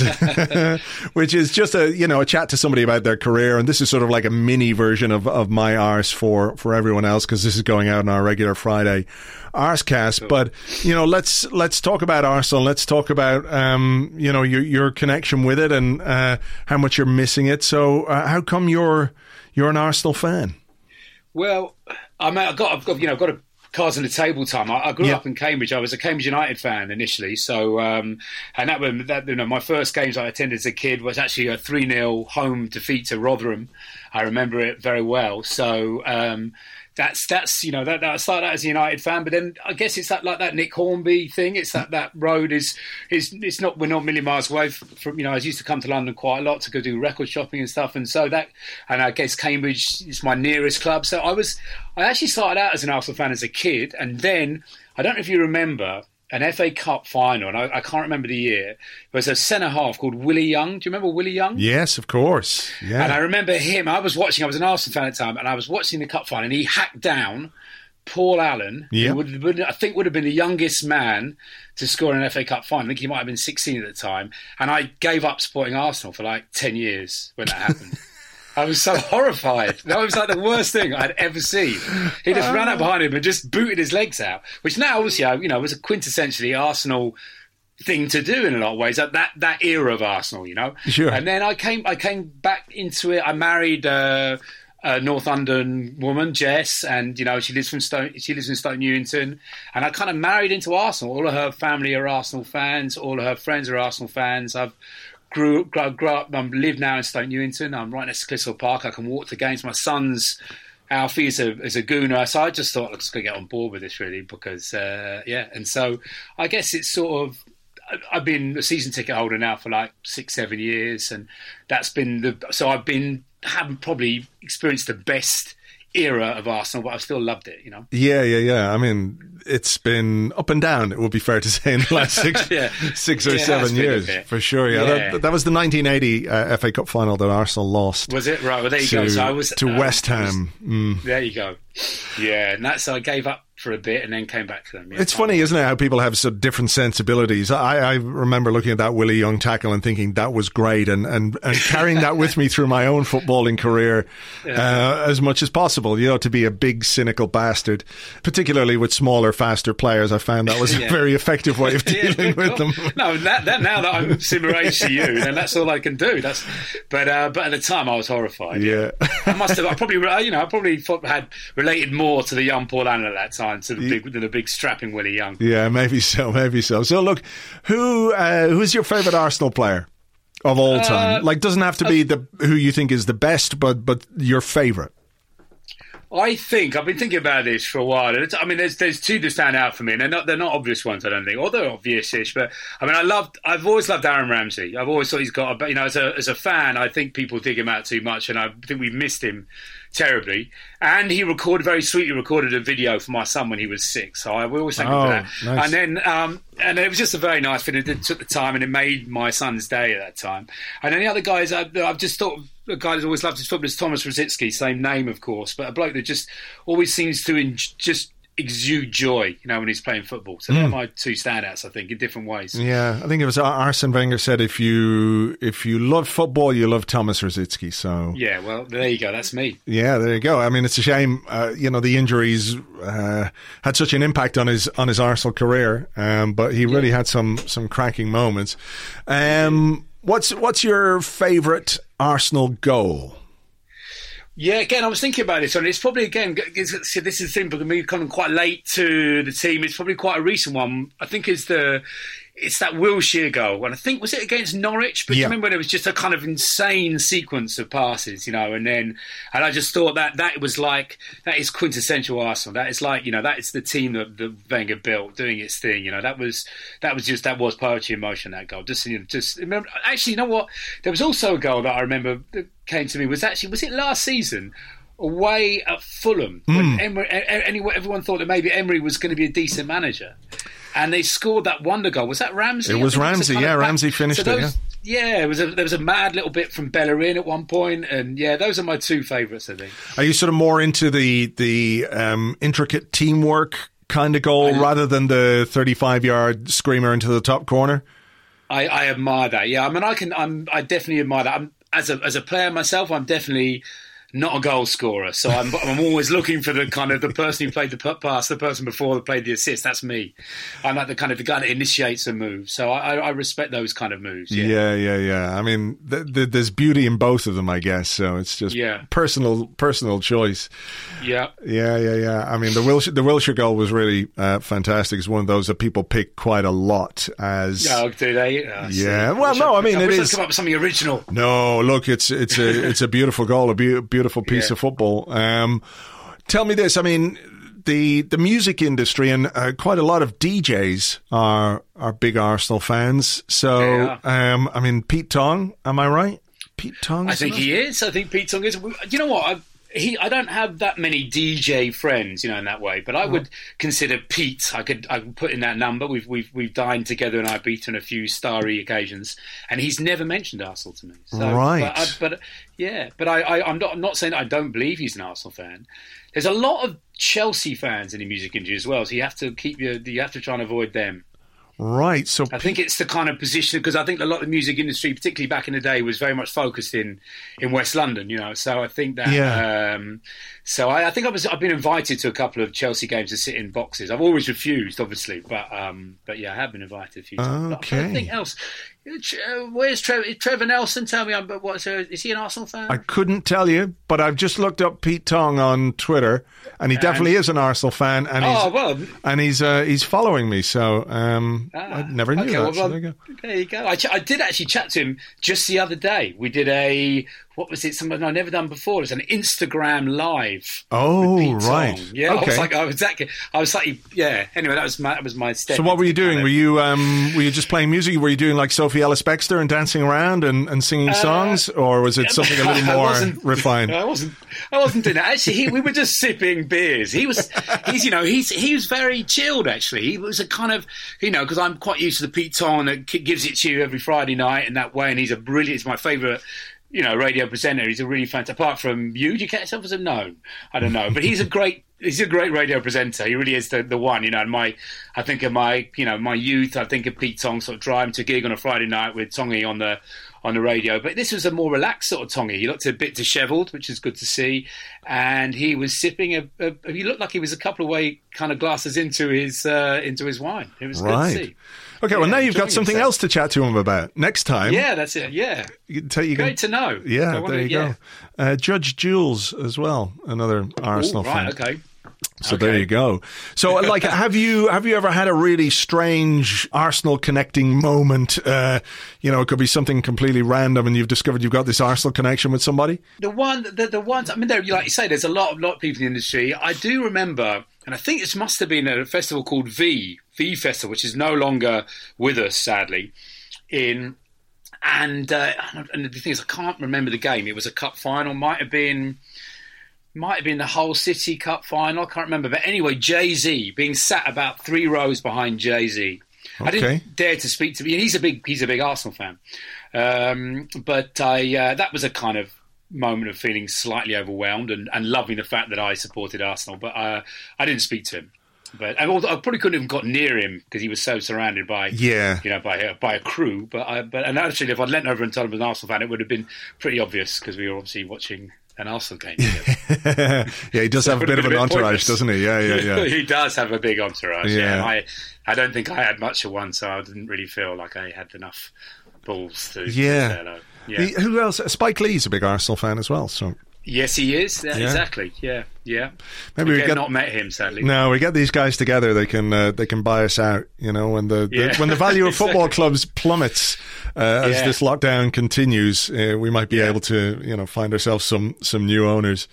Speaker 2: which is just a you know a chat to somebody about their career, and this is sort of like a mini version of, of My Arse for, for everyone else, because this is going out on our regular Friday Arsecast. Cool. But you know, let's let's talk about Arsenal. Let's talk about um, you know your your connection with it and uh, how much you're missing it. So, uh, how come you're you're an Arsenal fan?
Speaker 5: Well, I mean, I've got I've got you know I've got a cards on the table time. I, I grew yeah. up in Cambridge. I was a Cambridge United fan initially. So, um, and that, that you know my first games I attended as a kid was actually a three nil home defeat to Rotherham. I remember it very well. So. Um, That's that's you know that, that I started out as a United fan, but then I guess it's that like that Nick Hornby thing. It's that that road is is it's not we're not a million miles away from you know I used to come to London quite a lot to go do record shopping and stuff, and so that and I guess Cambridge is my nearest club. So I was I actually started out as an Arsenal fan as a kid, and then I don't know if you remember an F A Cup final, and I, I can't remember the year. There was a centre half called Willie Young. Do you remember Willie Young?
Speaker 2: Yes, of course. Yeah.
Speaker 5: And I remember him. I was watching. I was an Arsenal fan at the time, and I was watching the cup final. And he hacked down Paul Allen,
Speaker 2: yeah.
Speaker 5: who would, would, I think would have been the youngest man to score in an F A Cup final. I think he might have been sixteen at the time. And I gave up supporting Arsenal for like ten years when that happened. I was so horrified. That was like the worst thing I'd ever seen. He just ran up behind him and just booted his legs out, which now, obviously, you know, was a quintessentially Arsenal thing to do in a lot of ways. That that, that era of Arsenal, you know.
Speaker 2: Sure.
Speaker 5: And then I came I came back into it. I married uh, a North London woman, Jess, and you know she lives from Stone. She lives in Stoke Newington, and I kind of married into Arsenal. All of her family are Arsenal fans. All of her friends are Arsenal fans. I've Grew, grew, grew up, I live now in Stoke Newington. I'm right next to Clissold Park. I can walk to games. My son's Alfie is a, is a gooner. So I just thought, I'm just going to get on board with this, really, because, uh, yeah. And so I guess it's sort of, I've been a season ticket holder now for like six, seven years. And that's been the, so I've been, haven't probably experienced the best era of Arsenal, but I've still loved it, you know?
Speaker 2: Yeah, yeah, yeah. I mean, it's been up and down, it would be fair to say, in the last six, yeah. six or yeah, seven years, for sure. Yeah, yeah. That, that was the nineteen eighty uh, F A Cup final that Arsenal lost.
Speaker 5: Was it? Right, well, there you
Speaker 2: to,
Speaker 5: go. So I was
Speaker 2: to
Speaker 5: uh,
Speaker 2: West Ham.
Speaker 5: Was, mm. There you go. Yeah, and that's, so I gave up for a bit and then came back to them. Yeah.
Speaker 2: It's funny, isn't it, how people have so different sensibilities. I, I remember looking at that Willie Young tackle and thinking that was great, and, and, and carrying that with me through my own footballing career yeah. uh, as much as possible, you know, to be a big, cynical bastard, particularly with smaller, faster players. I found that was yeah. a very effective way of dealing yeah. with them.
Speaker 5: No, that, that, now that I'm similar age to you, then that's all I can do. That's, but uh, but at the time, I was horrified.
Speaker 2: Yeah.
Speaker 5: I must have, I probably, you know, I probably thought, had related more to the young Paul Allen at that time. To the big, to the big strapping Willie Young.
Speaker 2: Yeah, maybe so, maybe so. So look, who uh, who's your favourite Arsenal player of all time? Uh, like, doesn't have to be uh, the who you think is the best, but but your favourite.
Speaker 5: I think I've been thinking about this for a while. I mean, there's there's two that stand out for me, and they're not they're not obvious ones. I don't think, or they're obvious-ish. But I mean, I loved. I've always loved Aaron Ramsey. I've always thought he's got. A, you know, as a as a fan, I think people dig him out too much, and I think we've missed him terribly. And he recorded very sweetly recorded a video for my son when he was six. So I we always thank him for that.
Speaker 2: Nice.
Speaker 5: And then um, and it was just a very nice video. It took the time, and it made my son's day at that time. And then the other guys, I, I've just thought. A guy who's always loved his football is Thomas Rosicky, same name, of course, but a bloke that just always seems to in, just exude joy, you know, when he's playing football. So mm. they're my two standouts, I think, in different ways.
Speaker 2: Yeah, I think it was Arsene Wenger said, if you if you love football, you love Thomas Rosicky. So
Speaker 5: yeah, well, there you go. That's me.
Speaker 2: Yeah, there you go. I mean, it's a shame, uh, you know, the injuries uh, had such an impact on his on his Arsenal career, um, but he really yeah. had some some cracking moments. Um, what's what's your favourite Arsenal goal?
Speaker 5: Yeah, again, I was thinking about this, and it's probably, again, this is the thing, because me coming quite late to the team, it's probably quite a recent one. I think it's the, it's that Wilshere goal, and I think, was it against Norwich? But yeah. you remember when it was just a kind of insane sequence of passes, you know, and then, and I just thought that that was like, that is quintessential Arsenal. That is like, you know, that is the team that, that Wenger built, doing its thing, you know, that was, that was just, that was poetry in motion, that goal. Just, you know, just, remember, actually, you know what? There was also a goal that I remember that came to me, was actually, was it last season? Away at Fulham, mm. when Emery, everyone thought that maybe Emery was going to be a decent manager. And they scored that wonder goal. Was that Ramsey?
Speaker 2: It was Ramsey, yeah. Ramsey finished so those,
Speaker 5: it, yeah. Yeah, it was a, there was a mad little bit from Bellerin at one point, and yeah, those are my two favourites, I think.
Speaker 2: Are you sort of more into the the um, intricate teamwork kind of goal I, rather than the thirty-five-yard screamer into the top corner?
Speaker 5: I, I admire that. Yeah, I mean, I can. I'm. I definitely admire that. I'm, as a as a player myself, I'm definitely not a goal scorer, so I'm, I'm always looking for the kind of the person who played the pass, the person before that played the assist. That's me. I'm like the kind of the guy that initiates a move. So I, I respect those kind of moves. Yeah,
Speaker 2: yeah, yeah. yeah. I mean, th- th- there's beauty in both of them, I guess. So it's just yeah. personal, personal choice.
Speaker 5: Yeah,
Speaker 2: yeah, yeah, yeah. I mean, the Wilshere, the Wilshere goal was really uh, fantastic. It's one of those that people pick quite a lot as.
Speaker 5: Oh, do they? Oh,
Speaker 2: yeah. See. Well, no, I mean,
Speaker 5: I
Speaker 2: it
Speaker 5: wish
Speaker 2: is.
Speaker 5: Come up with something original.
Speaker 2: No, look, it's it's a it's a beautiful goal, a be- beautiful piece yeah. of football. Um, tell me this. I mean, the the music industry and uh, quite a lot of D Js are are big Arsenal fans. So, yeah. um, I mean, Pete Tong, am I right? Pete Tong.
Speaker 5: I think he is. I think Pete Tong is. You know what? I, He, I don't have that many D J friends, you know, in that way. But I would consider Pete. I could, I could put in that number. We've, we've, we've dined together in Ibiza on a few starry occasions, and he's never mentioned Arsenal to me. So,
Speaker 2: right.
Speaker 5: But, I, but yeah, but I, I, I'm not, I'm not saying that I don't believe he's an Arsenal fan. There's a lot of Chelsea fans in the music industry as well, so you have to keep your, you have to try and avoid them.
Speaker 2: Right, so
Speaker 5: I think it's the kind of position, because I think a lot of the music industry, particularly back in the day, was very much focused in, in West London. You know, so I think that. Yeah. Um, so I, I think I was, I've been invited to a couple of Chelsea games to sit in boxes. I've always refused, obviously, but um, but yeah, I have been invited a few times.
Speaker 2: Okay.
Speaker 5: But anything else? Where's Trevor? Trevor Nelson? Tell me, what's is he an Arsenal fan?
Speaker 2: I couldn't tell you, but I've just looked up Pete Tong on Twitter, and he and, definitely is an Arsenal fan. And he's,
Speaker 5: oh well,
Speaker 2: and he's uh, he's following me, so um, ah, I never knew
Speaker 5: okay,
Speaker 2: that.
Speaker 5: Well,
Speaker 2: so there you go.
Speaker 5: There you go. I, ch- I did actually chat to him just the other day. We did a. What was it? Something I've never done before. It was an Instagram live.
Speaker 2: Oh, right.
Speaker 5: Tong. Yeah,
Speaker 2: okay.
Speaker 5: I was like, I was exactly. I was like, yeah. Anyway, that was my that was my step.
Speaker 2: So, what were you doing?
Speaker 5: Kind of,
Speaker 2: were you um, were you just playing music? Were you doing like Sophie Ellis Bextor and dancing around and, and singing uh, songs, or was it something a little more refined?
Speaker 5: I wasn't. I wasn't doing that. Actually, he, we were just sipping beers. He was. He's. You know. He's. He was very chilled. Actually, he was a kind of. You know, because I'm quite used to the Pete Tong that gives it to you every Friday night in that way, and he's a brilliant. He's my favourite. You know, radio presenter. He's a really fantastic. Apart from you, do you catch yourself as a no? I don't know, but he's a great. he's a great radio presenter. He really is the, the one, you know. And my, I think of my, you know, my youth. I think of Pete Tong sort of driving to a gig on a Friday night with Tongy on the on the radio. But this was a more relaxed sort of Tongy. He looked a bit dishevelled, which is good to see. And he was sipping a, a he looked like he was a couple of way kind of glasses into his uh, into his wine. It was
Speaker 2: right.
Speaker 5: good to see.
Speaker 2: Okay,
Speaker 5: yeah,
Speaker 2: well now you've got something
Speaker 5: himself.
Speaker 2: else to chat to him about next time.
Speaker 5: Yeah, that's it. Yeah,
Speaker 2: you can tell, you
Speaker 5: great
Speaker 2: can,
Speaker 5: to know.
Speaker 2: Yeah,
Speaker 5: so
Speaker 2: there you
Speaker 5: yeah.
Speaker 2: go. Uh, Judge Jules as well, another Arsenal
Speaker 5: Ooh, right,
Speaker 2: fan.
Speaker 5: Okay.
Speaker 2: So
Speaker 5: okay.
Speaker 2: there you go. So, like, have you have you ever had a really strange Arsenal connecting moment? Uh, you know, it could be something completely random, and you've discovered you've got this Arsenal connection with somebody.
Speaker 5: The one, the, the ones. I mean, there, like you say, there's a lot of lot of people in the industry. I do remember, and I think this must have been at a festival called V V Festival, which is no longer with us, sadly. In and uh, and the thing is, I can't remember the game. It was a cup final. Might have been. Might have been the Hull City Cup final. I can't remember. But anyway, Jay-Z, being sat about three rows behind Jay-Z.
Speaker 2: Okay.
Speaker 5: I didn't dare to speak to him. He's a big, he's a big Arsenal fan. Um, but I, uh, that was a kind of moment of feeling slightly overwhelmed and, and loving the fact that I supported Arsenal. But uh, I didn't speak to him. But I, I probably couldn't have got near him because he was so surrounded by,
Speaker 2: yeah.
Speaker 5: you know, by a, by a crew. But I, but and actually, if I'd leant over and told him I was an Arsenal fan, it would have been pretty obvious because we were obviously watching an Arsenal game.
Speaker 2: Yeah, he does so have a bit of an bit entourage, pointless. doesn't he? Yeah, yeah, yeah.
Speaker 5: He does have a big entourage.
Speaker 2: Yeah.
Speaker 5: yeah. I, I don't think I had much of one, so I didn't really feel like I had enough balls to.
Speaker 2: Yeah.
Speaker 5: To say hello. Yeah.
Speaker 2: He, who else? Spike Lee's a big Arsenal fan as well. So.
Speaker 5: Yes, he is. Yeah,
Speaker 2: yeah.
Speaker 5: Exactly. Yeah, yeah.
Speaker 2: Maybe we get
Speaker 5: not met him, sadly.
Speaker 2: No, we get these guys together. They can uh, they can buy us out. You know, when the, the
Speaker 5: yeah.
Speaker 2: when the value of football clubs plummets uh, as
Speaker 5: yeah.
Speaker 2: this lockdown continues, uh, we might be
Speaker 5: yeah.
Speaker 2: able to you know find ourselves some some new owners.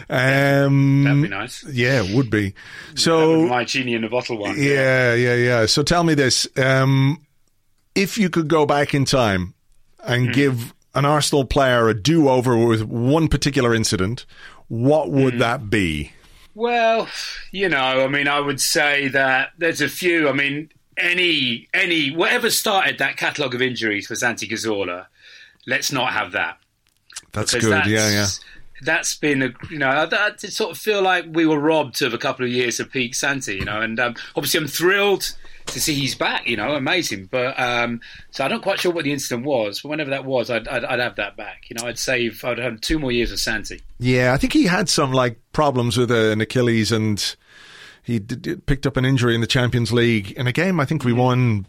Speaker 2: Um,
Speaker 5: That'd be nice.
Speaker 2: Yeah, it would be. So
Speaker 5: my genie in a bottle one.
Speaker 2: Yeah, yeah, yeah. So tell me this: um, if you could go back in time and mm. give an Arsenal player a do-over with one particular incident, what would mm. that be?
Speaker 5: Well, you know, I mean, I would say that there's a few. I mean, any, any, whatever started that catalogue of injuries for Santi Cazorla, let's not have that.
Speaker 2: That's
Speaker 5: because
Speaker 2: good,
Speaker 5: that's,
Speaker 2: yeah, yeah.
Speaker 5: That's been, a, you know, I, I sort of feel like we were robbed of a couple of years of peak Santi, you know, and um, obviously I'm thrilled to see he's back, you know, amazing. But um, so I'm not quite sure what the incident was, but whenever that was, I'd, I'd, I'd have that back. You know, I'd save, I'd have two more years of Santi.
Speaker 2: Yeah, I think he had some like problems with uh, an Achilles, and he d- d- picked up an injury in the Champions League in a game. I think we won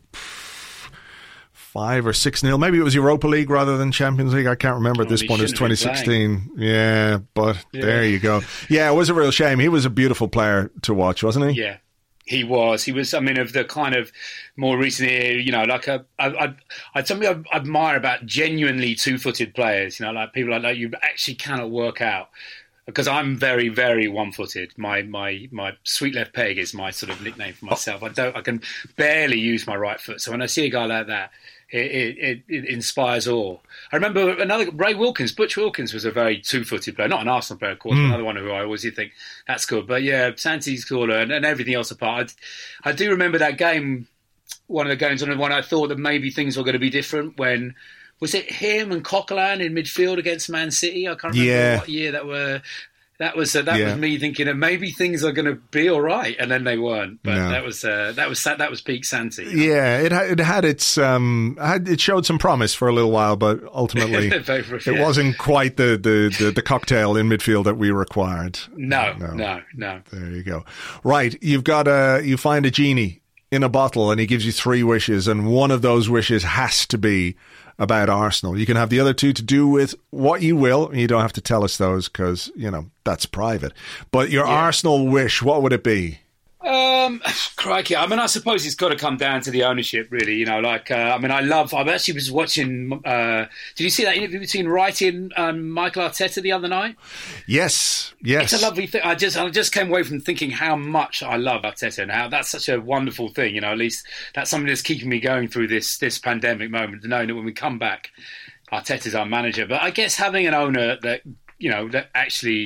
Speaker 2: five or six nil. Maybe it was Europa League rather than Champions League. I can't remember at this
Speaker 5: oh,
Speaker 2: point. It's twenty sixteen. Yeah, but yeah. There you go. Yeah, it was a real shame. He was a beautiful player to watch, wasn't he?
Speaker 5: Yeah. He was. He was. I mean, of the kind of more recent, you know, like a, I, I, I, something I admire about genuinely two-footed players. You know, like people like that you actually cannot work out. Because I'm very, very one-footed. My my my sweet left peg is my sort of nickname for myself. I don't. I can barely use my right foot. So when I see a guy like that, it it, it inspires awe. I remember another Ray Wilkins. Butch Wilkins was a very two-footed player, not an Arsenal player, of course. Mm. But another one who I always think that's good. But yeah, Santi's cooler and, and everything else apart. I, I do remember that game. One of the games on the one I thought that maybe things were going to be different when. Was it him and Coquelin in midfield against Man City? I can't remember
Speaker 2: yeah.
Speaker 5: what year that were. That was uh, that
Speaker 2: yeah.
Speaker 5: was me thinking that maybe things are going to be all right, and then they weren't. But
Speaker 2: no.
Speaker 5: that was uh, that was that was peak Santi. You know?
Speaker 2: Yeah, it had, it had its um, had, it showed some promise for a little while, but ultimately it yeah. wasn't quite the, the, the, the cocktail in midfield that we required.
Speaker 5: No, no, no, no.
Speaker 2: There you go. Right, you've got a you find a genie in a bottle, and he gives you three wishes, and one of those wishes has to be about Arsenal. You can have the other two to do with what you will. You don't have to tell us those because, you know, that's private. But your yeah. Arsenal wish, what would it be?
Speaker 5: Um, crikey. I mean, I suppose it's got to come down to the ownership, really. You know, like, uh, I mean, I love, I actually was watching, uh, did you see that interview between Wright and um, Michael Arteta the other night?
Speaker 2: Yes, yes.
Speaker 5: It's a lovely thing. I just, I just came away from thinking how much I love Arteta and how that's such a wonderful thing. You know, at least that's something that's keeping me going through this, this pandemic moment, knowing that when we come back, Arteta's our manager. But I guess having an owner that, you know, that actually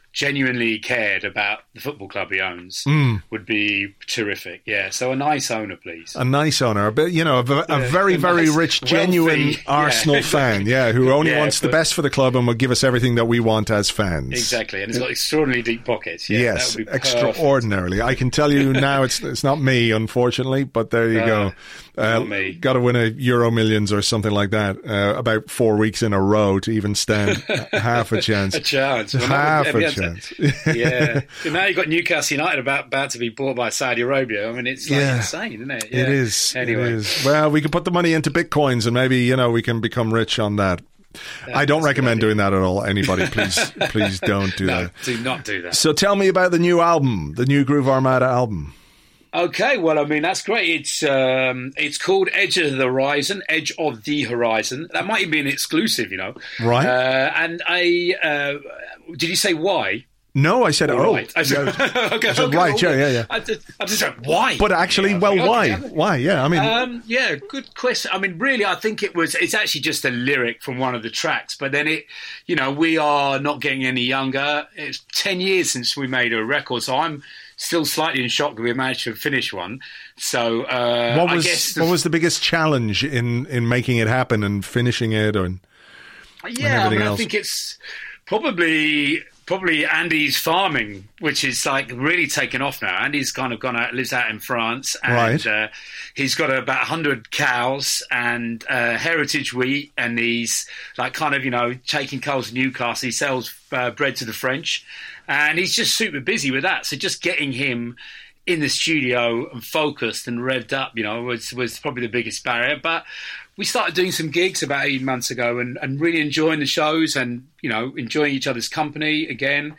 Speaker 5: genuinely cared about the football club he owns
Speaker 2: mm.
Speaker 5: would be terrific. Yeah, so a nice owner, please.
Speaker 2: A nice owner, but you know, a, a yeah, very, a very nice, rich, genuine wealthy, Arsenal yeah. fan, yeah, who only yeah, wants but, the best for the club and will give us everything that we want as fans.
Speaker 5: Exactly, and it's got extraordinarily deep pockets. Yeah,
Speaker 2: yes, extraordinarily. I can tell you now, it's it's not me, unfortunately, but there you uh, go. Uh, got to win a Euro Millions or something like that. Uh, about four weeks in a row to even stand half a chance.
Speaker 5: A chance, well,
Speaker 2: half
Speaker 5: a
Speaker 2: chance. chance.
Speaker 5: Yeah. So now you've got Newcastle United about, about to be bought by Saudi Arabia. I mean, it's like yeah. insane, isn't it? Yeah.
Speaker 2: It is.
Speaker 5: Anyway.
Speaker 2: It is. Well, we can put the money into Bitcoins and maybe, you know, we can become rich on that. Yeah, I don't recommend doing that at all. Anybody, please, please don't do
Speaker 5: no,
Speaker 2: that.
Speaker 5: Do not do that.
Speaker 2: So tell me about the new album, the new Groove Armada album.
Speaker 5: Okay, well, I mean, that's great. It's um, it's called Edge of the Horizon, Edge of the Horizon. That might even be an exclusive, you know.
Speaker 2: Right.
Speaker 5: Uh, and I, uh, did you say why?
Speaker 2: No, I said, oh.
Speaker 5: Right. I said,
Speaker 2: yeah.
Speaker 5: okay,
Speaker 2: I said,
Speaker 5: okay,
Speaker 2: right,
Speaker 5: okay.
Speaker 2: yeah, yeah, yeah.
Speaker 5: I just, I just said, why?
Speaker 2: But actually,
Speaker 5: yeah,
Speaker 2: well,
Speaker 5: okay,
Speaker 2: why?
Speaker 5: okay.
Speaker 2: Why, yeah, I mean.
Speaker 5: Um, yeah, good question. I mean, really, I think it was, it's actually just a lyric from one of the tracks. But then it, you know, we are not getting any younger. It's ten years since we made a record. So I'm still slightly in shock that we managed to finish one. So uh,
Speaker 2: what was
Speaker 5: I guess
Speaker 2: the, what was the biggest challenge in, in making it happen and finishing it, or
Speaker 5: yeah, I mean, else? I think it's probably probably Andy's farming, which is like really taken off now. Andy's kind of gone out, lives out in France, and
Speaker 2: right.
Speaker 5: uh, he's got about a hundred cows and uh, heritage wheat, and he's like kind of you know taking coals in Newcastle. He sells uh, bread to the French. And he's just super busy with that. So just getting him in the studio and focused and revved up, you know, was was probably the biggest barrier. But we started doing some gigs about eight months ago and, and really enjoying the shows and, you know, enjoying each other's company again.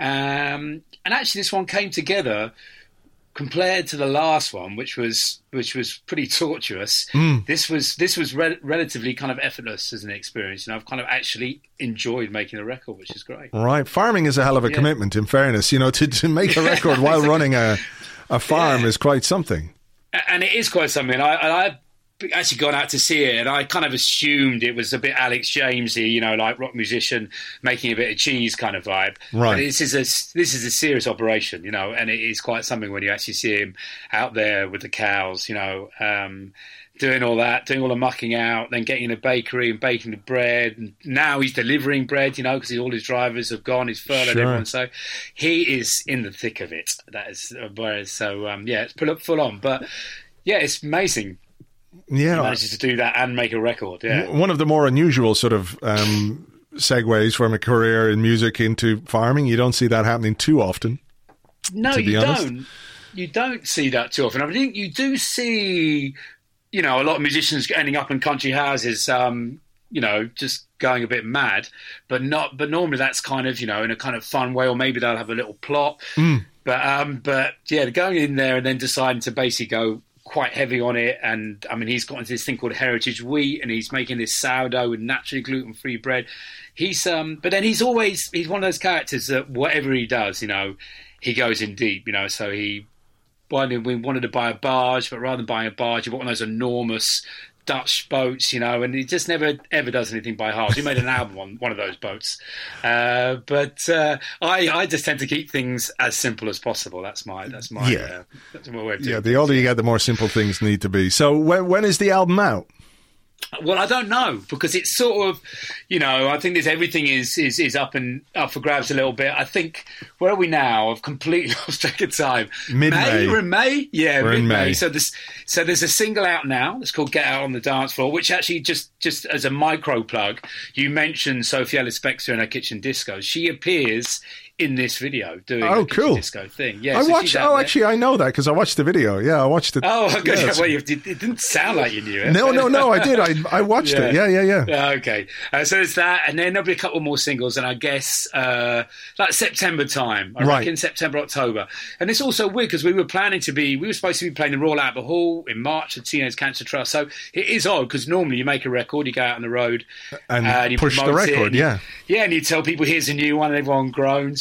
Speaker 5: Um, and actually this one came together compared to the last one, which was which was pretty tortuous.
Speaker 2: Mm.
Speaker 5: This was this was re- relatively kind of effortless as an experience. You know, I've kind of actually enjoyed making a record, which is great.
Speaker 2: Right, farming is a hell of a yeah. commitment. In fairness, you know, to, to make a record while running a a farm
Speaker 5: yeah.
Speaker 2: is quite something.
Speaker 5: And it is quite something. I, I actually gone out to see it, and I kind of assumed it was a bit Alex Jamesy, you know, like rock musician making a bit of cheese kind of vibe.
Speaker 2: Right.
Speaker 5: But this is a this is a serious operation, you know, and it is quite something when you actually see him out there with the cows, you know, um, doing all that, doing all the mucking out, then getting in a bakery and baking the bread. And now he's delivering bread, you know, because all his drivers have gone, he's furloughed
Speaker 2: sure.
Speaker 5: everyone. So he is in the thick of it. That is, whereas, so um, yeah, it's full up full on, but yeah, it's amazing.
Speaker 2: Yeah,
Speaker 5: he manages to do that and make a record. Yeah,
Speaker 2: one of the more unusual sort of um, segues from a career in music into farming. You don't see that happening too often.
Speaker 5: No,
Speaker 2: to be
Speaker 5: you
Speaker 2: honest.
Speaker 5: don't. You don't see that too often. I think you do see, you know, a lot of musicians ending up in country houses. Um, you know, just going a bit mad, but not. But normally that's kind of, you know, in a kind of fun way, or maybe they'll have a little plot.
Speaker 2: Mm.
Speaker 5: But um, but yeah, going in there and then deciding to basically go quite heavy on it, and I mean he's got into this thing called heritage wheat, and he's making this sourdough with naturally gluten-free bread. He's um but then he's always he's one of those characters that whatever he does, you know, he goes in deep, you know. So he wanted, we wanted to buy a barge, but rather than buying a barge, he bought one of those enormous Dutch boats, you know, and he just never ever does anything by halves. He made an album on one of those boats, uh, but uh, I I just tend to keep things as simple as possible. That's my that's my
Speaker 2: yeah.
Speaker 5: uh, that's my way of doing
Speaker 2: yeah. The older you get, the more simple things need to be. So when when is the album out?
Speaker 5: Well, I don't know, because it's sort of, you know, I think there's everything is, is, is up and up for grabs a little bit. I think, where are we now? I've completely lost track of time.
Speaker 2: Mid-May.
Speaker 5: May? We're in May? Yeah,
Speaker 2: We're
Speaker 5: mid-May.
Speaker 2: in May.
Speaker 5: So there's, so there's a single out now. It's called Get Out on the Dance Floor, which actually just, just as a micro plug, you mentioned Sophie Ellis-Bextor in her kitchen disco. She appears in this video doing
Speaker 2: oh,
Speaker 5: a kitchen
Speaker 2: cool.
Speaker 5: disco thing. Yeah,
Speaker 2: I
Speaker 5: so
Speaker 2: watched. Oh,
Speaker 5: there.
Speaker 2: actually, I know that because I watched the video. Yeah, I watched it.
Speaker 5: Oh, okay.
Speaker 2: Yeah,
Speaker 5: Well, you, it didn't sound like you knew it.
Speaker 2: No, no, no. I did. I I watched
Speaker 5: yeah.
Speaker 2: it. Yeah, yeah, yeah.
Speaker 5: Uh, okay. Uh, so there's that, and then there'll be a couple more singles, and I guess uh, like September time. I
Speaker 2: right.
Speaker 5: reckon September, October. And it's also weird because we were planning to be, we were supposed to be playing the Royal Albert Hall in March at Teenage Cancer Trust. So it is odd because normally you make a record, you go out on the road
Speaker 2: and,
Speaker 5: uh, and you
Speaker 2: push the
Speaker 5: promote
Speaker 2: record.
Speaker 5: it,
Speaker 2: yeah,
Speaker 5: yeah, and you tell people here's a new one, and everyone groans, you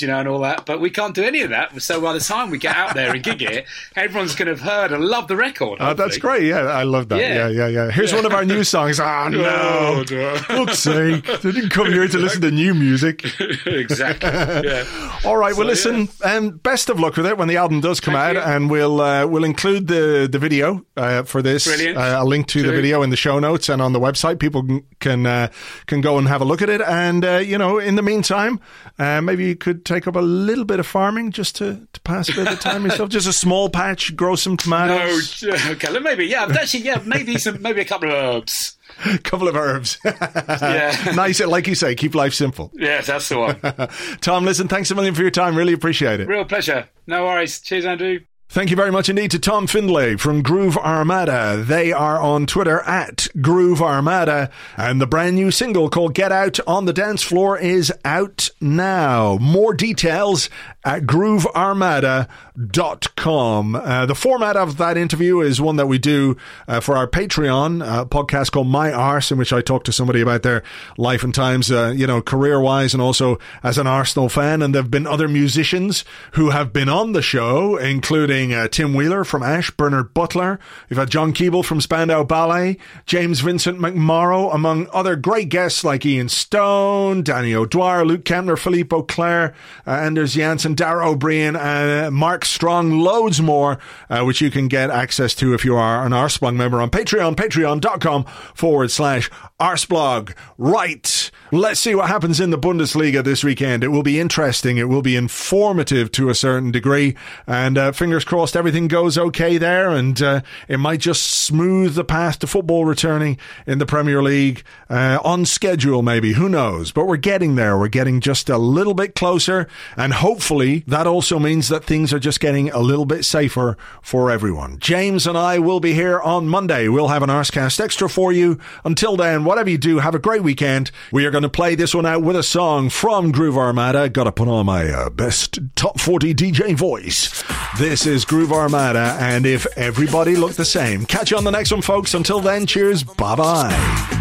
Speaker 5: you know, and all that. But we can't do any of that. So by the time we get out there and gig it, everyone's going to have heard and loved the record.
Speaker 2: Oh, that's great. Yeah, I love that. Yeah, yeah, yeah. yeah. Here's yeah. one of our new songs. Oh, no. Oh, no. Fuck's sake. They didn't come here to listen to new music.
Speaker 5: Exactly. Yeah.
Speaker 2: All right.
Speaker 5: So,
Speaker 2: well, listen,
Speaker 5: yeah.
Speaker 2: um, best of luck with it when the album does come
Speaker 5: Thank
Speaker 2: out.
Speaker 5: you.
Speaker 2: And we'll uh, we'll include the, the video uh, for this.
Speaker 5: Brilliant.
Speaker 2: Uh, a link to
Speaker 5: True.
Speaker 2: the video in the show notes and on the website. People can can, uh, can go and have a look at it. And, uh, you know, in the meantime, uh, maybe you could take up a little bit of farming just to, to pass a bit of time yourself. Just a small patch, grow some tomatoes.
Speaker 5: No, okay, maybe, yeah, actually, yeah, maybe some, maybe a couple of herbs.
Speaker 2: A couple of herbs.
Speaker 5: Yeah.
Speaker 2: Nice, like you say, keep life simple.
Speaker 5: Yeah, that's the one.
Speaker 2: Tom, listen, thanks a million for your time. Really appreciate it.
Speaker 5: Real pleasure. No worries. Cheers, Andrew.
Speaker 2: Thank you very much indeed to Tom Findlay from Groove Armada. They are on Twitter at Groove Armada, and the brand new single called Get Out on the Dance Floor is out now. More details at groove armada dot com. Uh, the format of that interview is one that we do uh, for our Patreon uh, podcast called My Arse, in which I talk to somebody about their life and times, uh, you know, career-wise and also as an Arsenal fan. And there have been other musicians who have been on the show, including Uh, Tim Wheeler from Ash, Bernard Butler. We've had John Keeble from Spandau Ballet, James Vincent McMorrow, among other great guests like Ian Stone, Danny O'Dwyer, Luke Kempner, Philippe Auclair, uh, Anders Janssen, Dara O'Brien, uh, Mark Strong, loads more, uh, which you can get access to if you are an Arseblog member on Patreon, patreon.com forward slash Arseblog. Right. Let's see what happens in the Bundesliga this weekend. It will be interesting. It will be informative to a certain degree. And uh, fingers crossed everything goes okay there. And uh, it might just smooth the path to football returning in the Premier League uh, on schedule, maybe. Who knows? But we're getting there. We're getting just a little bit closer. And hopefully that also means that things are just getting a little bit safer for everyone. James and I will be here on Monday. We'll have an Arsecast Extra for you. Until then, whatever you do, have a great weekend. We are going to play this one out with a song from Groove Armada. Got to put on my uh, best top forty D J voice. This is Groove Armada, and if everybody looked the same. Catch you on the next one, folks. Until then, cheers. Bye-bye.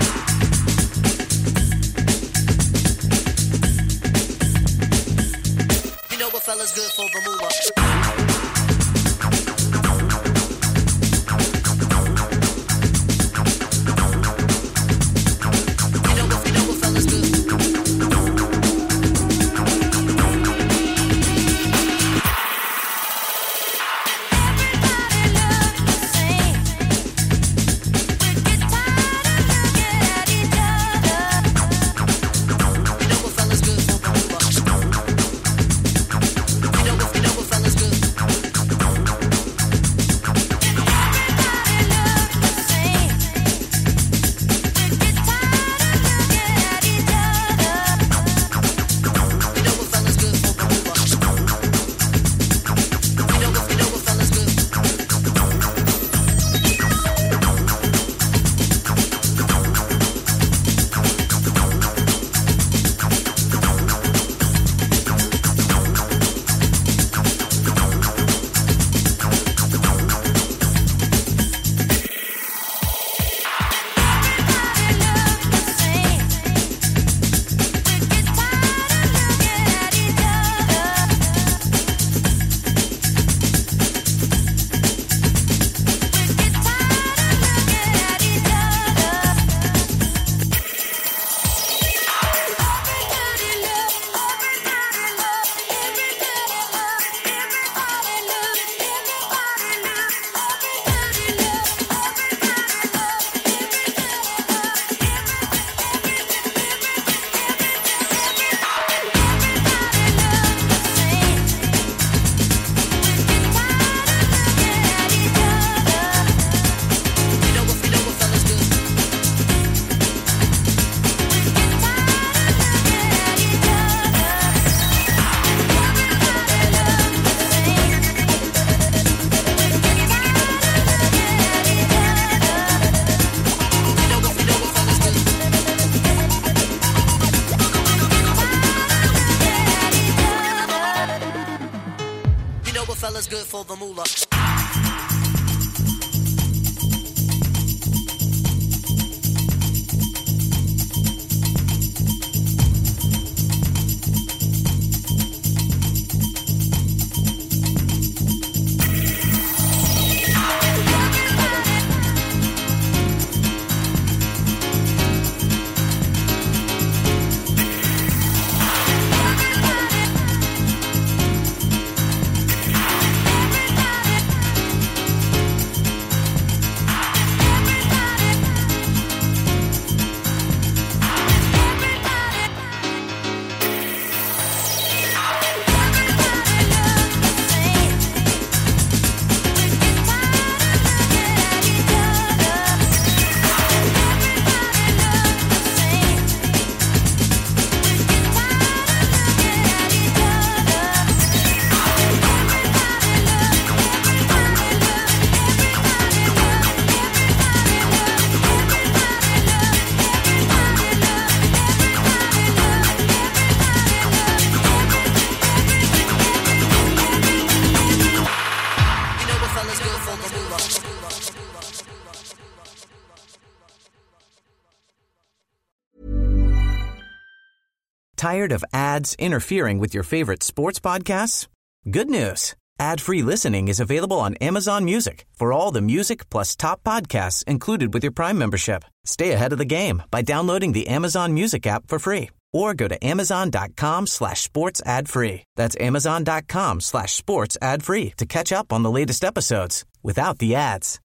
Speaker 6: You know what fella's good for the moolah. Fella's good for the moolah.
Speaker 1: Tired of ads interfering with your favorite sports podcasts? Good news. Ad-free listening is available on Amazon Music for all the music plus top podcasts included with your Prime membership. Stay ahead of the game by downloading the Amazon Music app for free or go to amazon.com slash sports ad free. That's amazon.com slash sports ad free to catch up on the latest episodes without the ads.